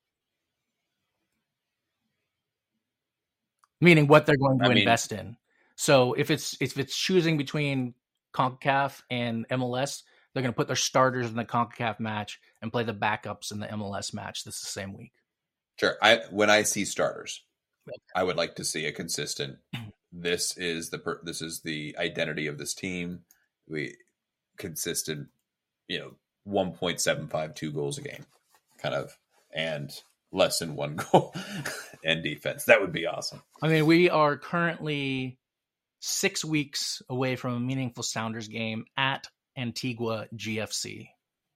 Meaning what they're going to I mean- invest in. So if it's if it's choosing between CONCACAF and M L S, they're going to put their starters in the CONCACAF match and play the backups in the M L S match this the same week. Sure. I when I see starters, Okay. I would like to see a consistent. This is the per, this is the identity of this team. We consistent, you know, one point seven five two goals a game, kind of, and less than one goal and defense. That would be awesome. I mean, we are currently six weeks away from a meaningful Sounders game at Antigua G F C.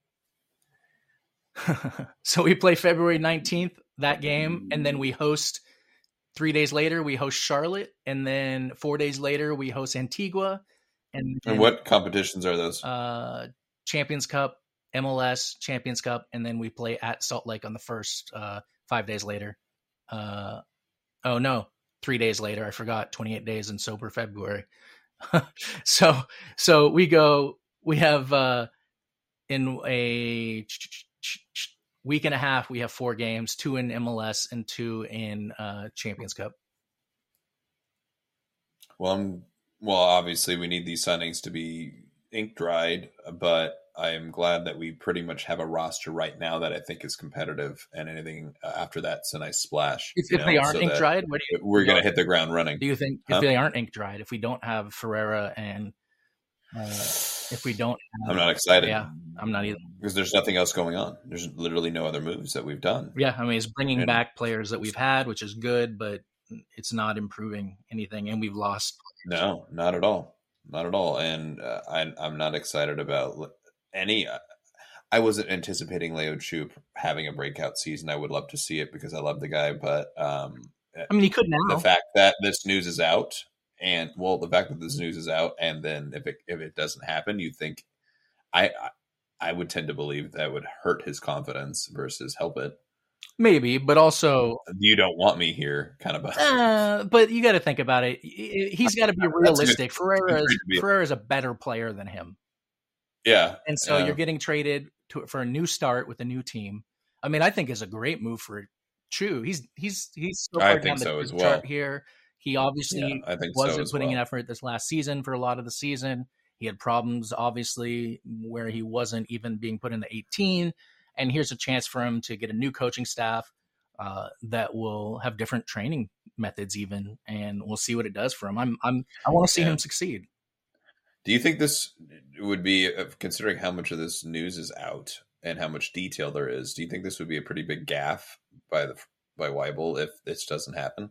So we play February nineteenth, that game, and then we host three days later, we host Charlotte, and then four days later, we host Antigua. And, and what competitions are those? Uh, Champions Cup, M L S, Champions Cup, and then we play at Salt Lake on the first, uh, five days later. Uh, oh, no, three days later. I forgot, twenty-eight days in sober February. so so we go, we have uh, in a week and a half, we have four games, two in M L S and two in uh, Champions Cup. Well, I'm, well, obviously we need these signings to be ink dried, but I am glad that we pretty much have a roster right now that I think is competitive, and anything after that's a nice splash. If, if know, they aren't so ink dried, what do you? We're going to hit the ground running. Do you think huh? if they aren't ink dried, if we don't have Ferreira and uh, if we don't, have, I'm not excited. Yeah, I'm not either because there's nothing else going on. There's literally no other moves that we've done. Yeah, I mean, it's bringing and, back players that we've had, which is good, but it's not improving anything, and we've lost. No, not at all, not at all. And uh, I, I'm not excited about any. I wasn't anticipating Leo Chu having a breakout season. I would love to see it because I love the guy, but um, I mean, he could now. The fact that this news is out, and well, the fact that this news is out, and then if it if it doesn't happen, you think I I would tend to believe that would hurt his confidence versus help it. Maybe, but also you don't want me here, kind of. A, uh, but you got to think about it. He's got to be realistic. Ferreira is Ferreira is a better player than him. Yeah, and so yeah. you're getting traded to, for a new start with a new team. I mean, I think is a great move for Chu. He's he's he's so far I down think the so as chart well. Here, he obviously yeah, I think wasn't so putting well. an effort this last season for a lot of the season. He had problems, obviously, where he wasn't even being put in the eighteen. And here's a chance for him to get a new coaching staff uh, that will have different training methods, even, and we'll see what it does for him. I'm I'm I want to see yeah. him succeed. Do you think this would be, considering how much of this news is out and how much detail there is, do you think this would be a pretty big gaffe by the by Weibel if this doesn't happen?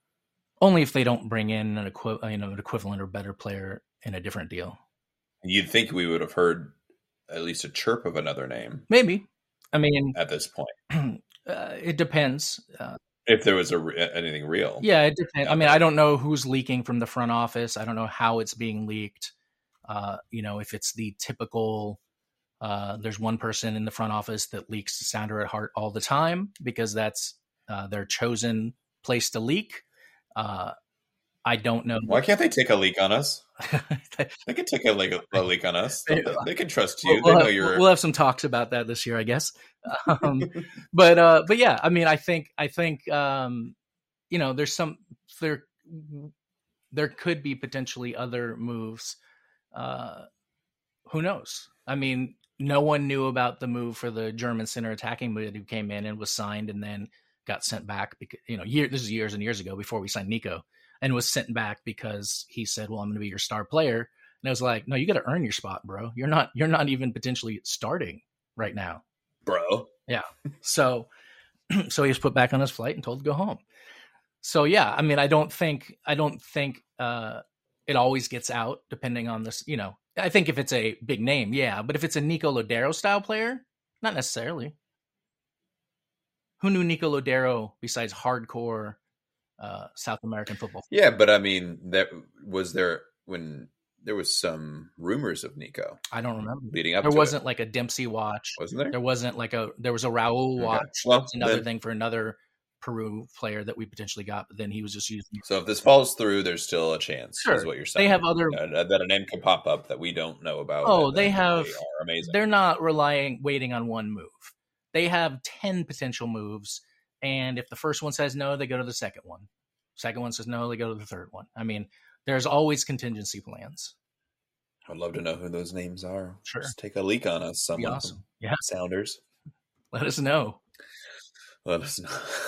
Only if they don't bring in an, equi- you know, an equivalent or better player in a different deal. You'd think we would have heard at least a chirp of another name. Maybe. I mean, at this point, uh, it depends. Uh, if there was a anything real, yeah, it depends. I mean, I don't know who's leaking from the front office. I don't know how it's being leaked. Uh, you know, if it's the typical, uh, there's one person in the front office that leaks to Sounder at Heart all the time because that's uh, their chosen place to leak. Uh, I don't know. Why can't they take a leak on us? They can take a leak, a leak on us. They, they can trust you. We'll, they know have, you're. We'll have some talks about that this year, I guess. Um, but uh, but yeah, I mean, I think I think um, you know, there's some there there could be potentially other moves. Uh, who knows? I mean, no one knew about the move for the German center attacking mid who came in and was signed and then got sent back because, you know, year, this is years and years ago before we signed Nico, and was sent back because he said, well, I'm going to be your star player. And I was like, no, you got to earn your spot, bro. You're not, you're not even potentially starting right now, bro. Yeah. So, so he was put back on his flight and told to go home. So, yeah, I mean, I don't think, I don't think, uh, it always gets out depending on this, you know, I think if it's a big name, yeah, but if it's a Nico Lodero style player, not necessarily. Who knew Nico Lodero besides hardcore uh, South American football? Yeah, but I mean, that was there when there was some rumors of Nico. I don't remember leading up. There to wasn't it. like a Dempsey watch, wasn't there? There wasn't like a there was a Raul okay. watch. Well, That's another then, thing for another Peru player that we potentially got, but then he was just using. So if this falls through, there's still a chance. Sure. Is what you're saying. They have other uh, that a name could pop up that we don't know about. Oh, they have. They are amazing. They're not relying, waiting on one move. They have ten potential moves, and if the first one says no, they go to the second one. Second one says no, they go to the third one. I mean, there's always contingency plans. I'd love to know who those names are. Sure. Just take a leak on us. Someone. Awesome. Yeah. Sounders. Let us know. Let us know.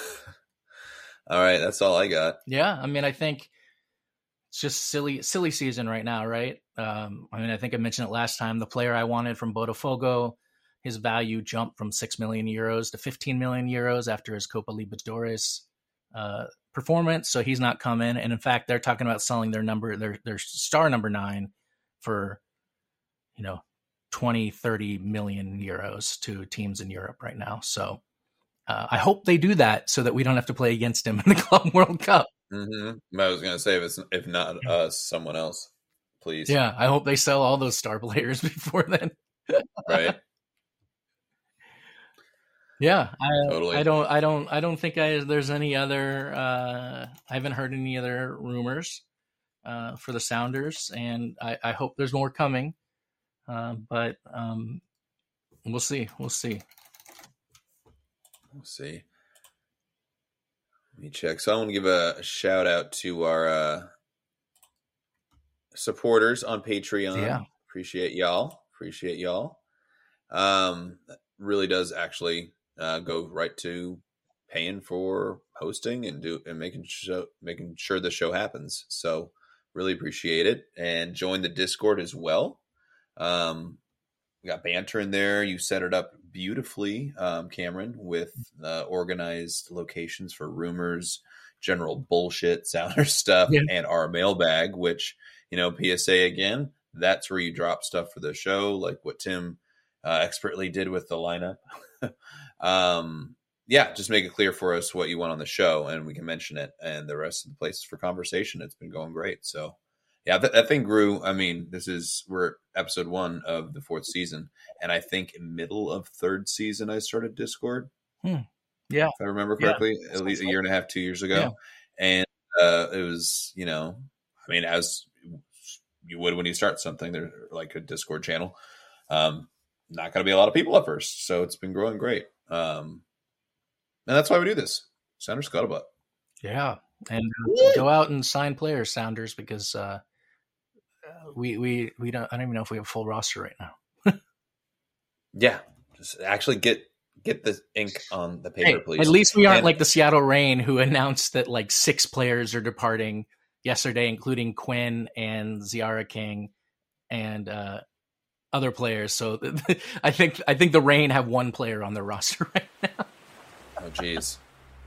All right, that's all I got. Yeah, I mean, I think it's just silly, silly season right now, right? Um, I mean, I think I mentioned it last time. The player I wanted from Botafogo, his value jumped from six million euros to fifteen million euros after his Copa Libertadores uh, performance. So he's not coming. And in fact, they're talking about selling their number, their their star number nine, for, you know, twenty, thirty million euros to teams in Europe right now. So uh, I hope they do that so that we don't have to play against him in the Club World Cup. Mm-hmm. I was going to say, if it's if not us, someone else, please. Yeah, I hope they sell all those star players before then. Right. Yeah, I, Totally. I don't, I don't, I don't think I, there's any other. Uh, I haven't heard any other rumors uh, for the Sounders, and I, I hope there's more coming. Uh, but um, we'll see. We'll see. We'll see. Let me check. So I want to give a shout out to our uh, supporters on Patreon. Yeah. Appreciate y'all. Appreciate y'all. Um, that really does actually uh, go right to paying for hosting and do and making sure making sure the show happens. So really appreciate it, and join the Discord as well. Um, we got banter in there. You set it up beautifully, um, Cameron, with uh, organized locations for rumors, general bullshit, Sounder stuff, Yeah. and our mailbag, which, you know, P S A again, that's where you drop stuff for the show, like what Tim uh, expertly did with the lineup. um, yeah, just make it clear for us what you want on the show, and we can mention it, and the rest of the places for conversation. It's been going great. So, yeah, that, that thing grew. I mean, this is, we're episode one of the fourth season, and I think in middle of third season, I started Discord. Hmm. Yeah. If I remember correctly, Yeah. at least a year and a half, two years ago. Yeah. And uh, it was, you know, I mean, as you would when you start something, there's like a Discord channel. Um, not going to be a lot of people at first, so it's been growing great. Um, and that's why we do this. Sounder Scuttlebutt. Yeah. And uh, go out and sign players, Sounders, because uh, we we we don't. I don't even know if we have a full roster right now. Yeah, just actually get get the ink on the paper, Hey, please. at least we aren't And- like the Seattle Reign, who announced that like six players are departing yesterday, including Quinn and Ziara King and uh, other players. So I think I think the Reign have one player on their roster right now. Oh, jeez.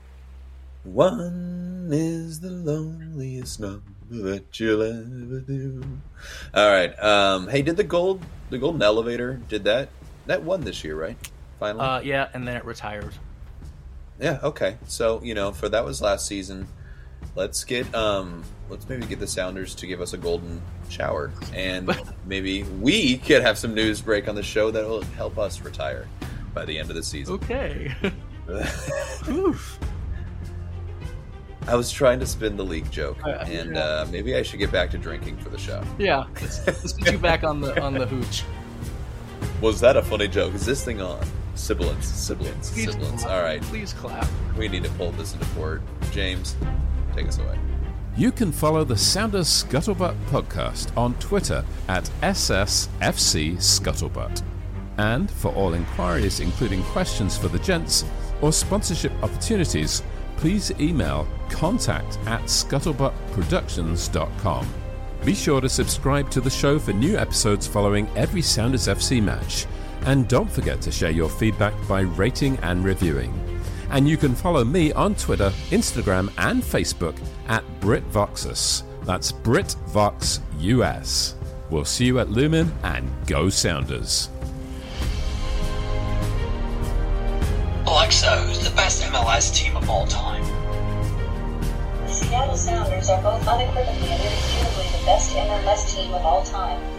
One is the loneliest number that you'll ever do. All right. Um, hey, did the gold the golden elevator did that? That won this year, right? Finally. Uh, yeah, and then it retired. Yeah. Okay. So you know, for that was last season. Let's get um, let's maybe get the Sounders to give us a golden shower, and maybe we could have some news break on the show that will help us retire by the end of the season. Okay. I was trying to spin the leak joke, Uh, and yeah. uh, maybe I should get back to drinking for the show. Yeah, let's, let's get you back on the on the hooch. Was that a funny joke? Is this thing on? Sibilance, sibilance, Please sibilance. clap. All right, Please clap. we need to pull this into court. James, take us away. You can follow the Sounders Scuttlebutt podcast on Twitter at S S F C Scuttlebutt. And for all inquiries, including questions for the gents or sponsorship opportunities, please email contact at scuttlebutt productions dot com. Be sure to subscribe to the show for new episodes following every Sounders F C match. And don't forget to share your feedback by rating and reviewing. And you can follow me on Twitter, Instagram, and Facebook at BritVoxus. That's BritVoxUS. We'll see you at Lumen, and go Sounders. Alexa, who's the best M L S team of all time? The Seattle Sounders are both unequivocally and irrefutably the best M L S team of all time.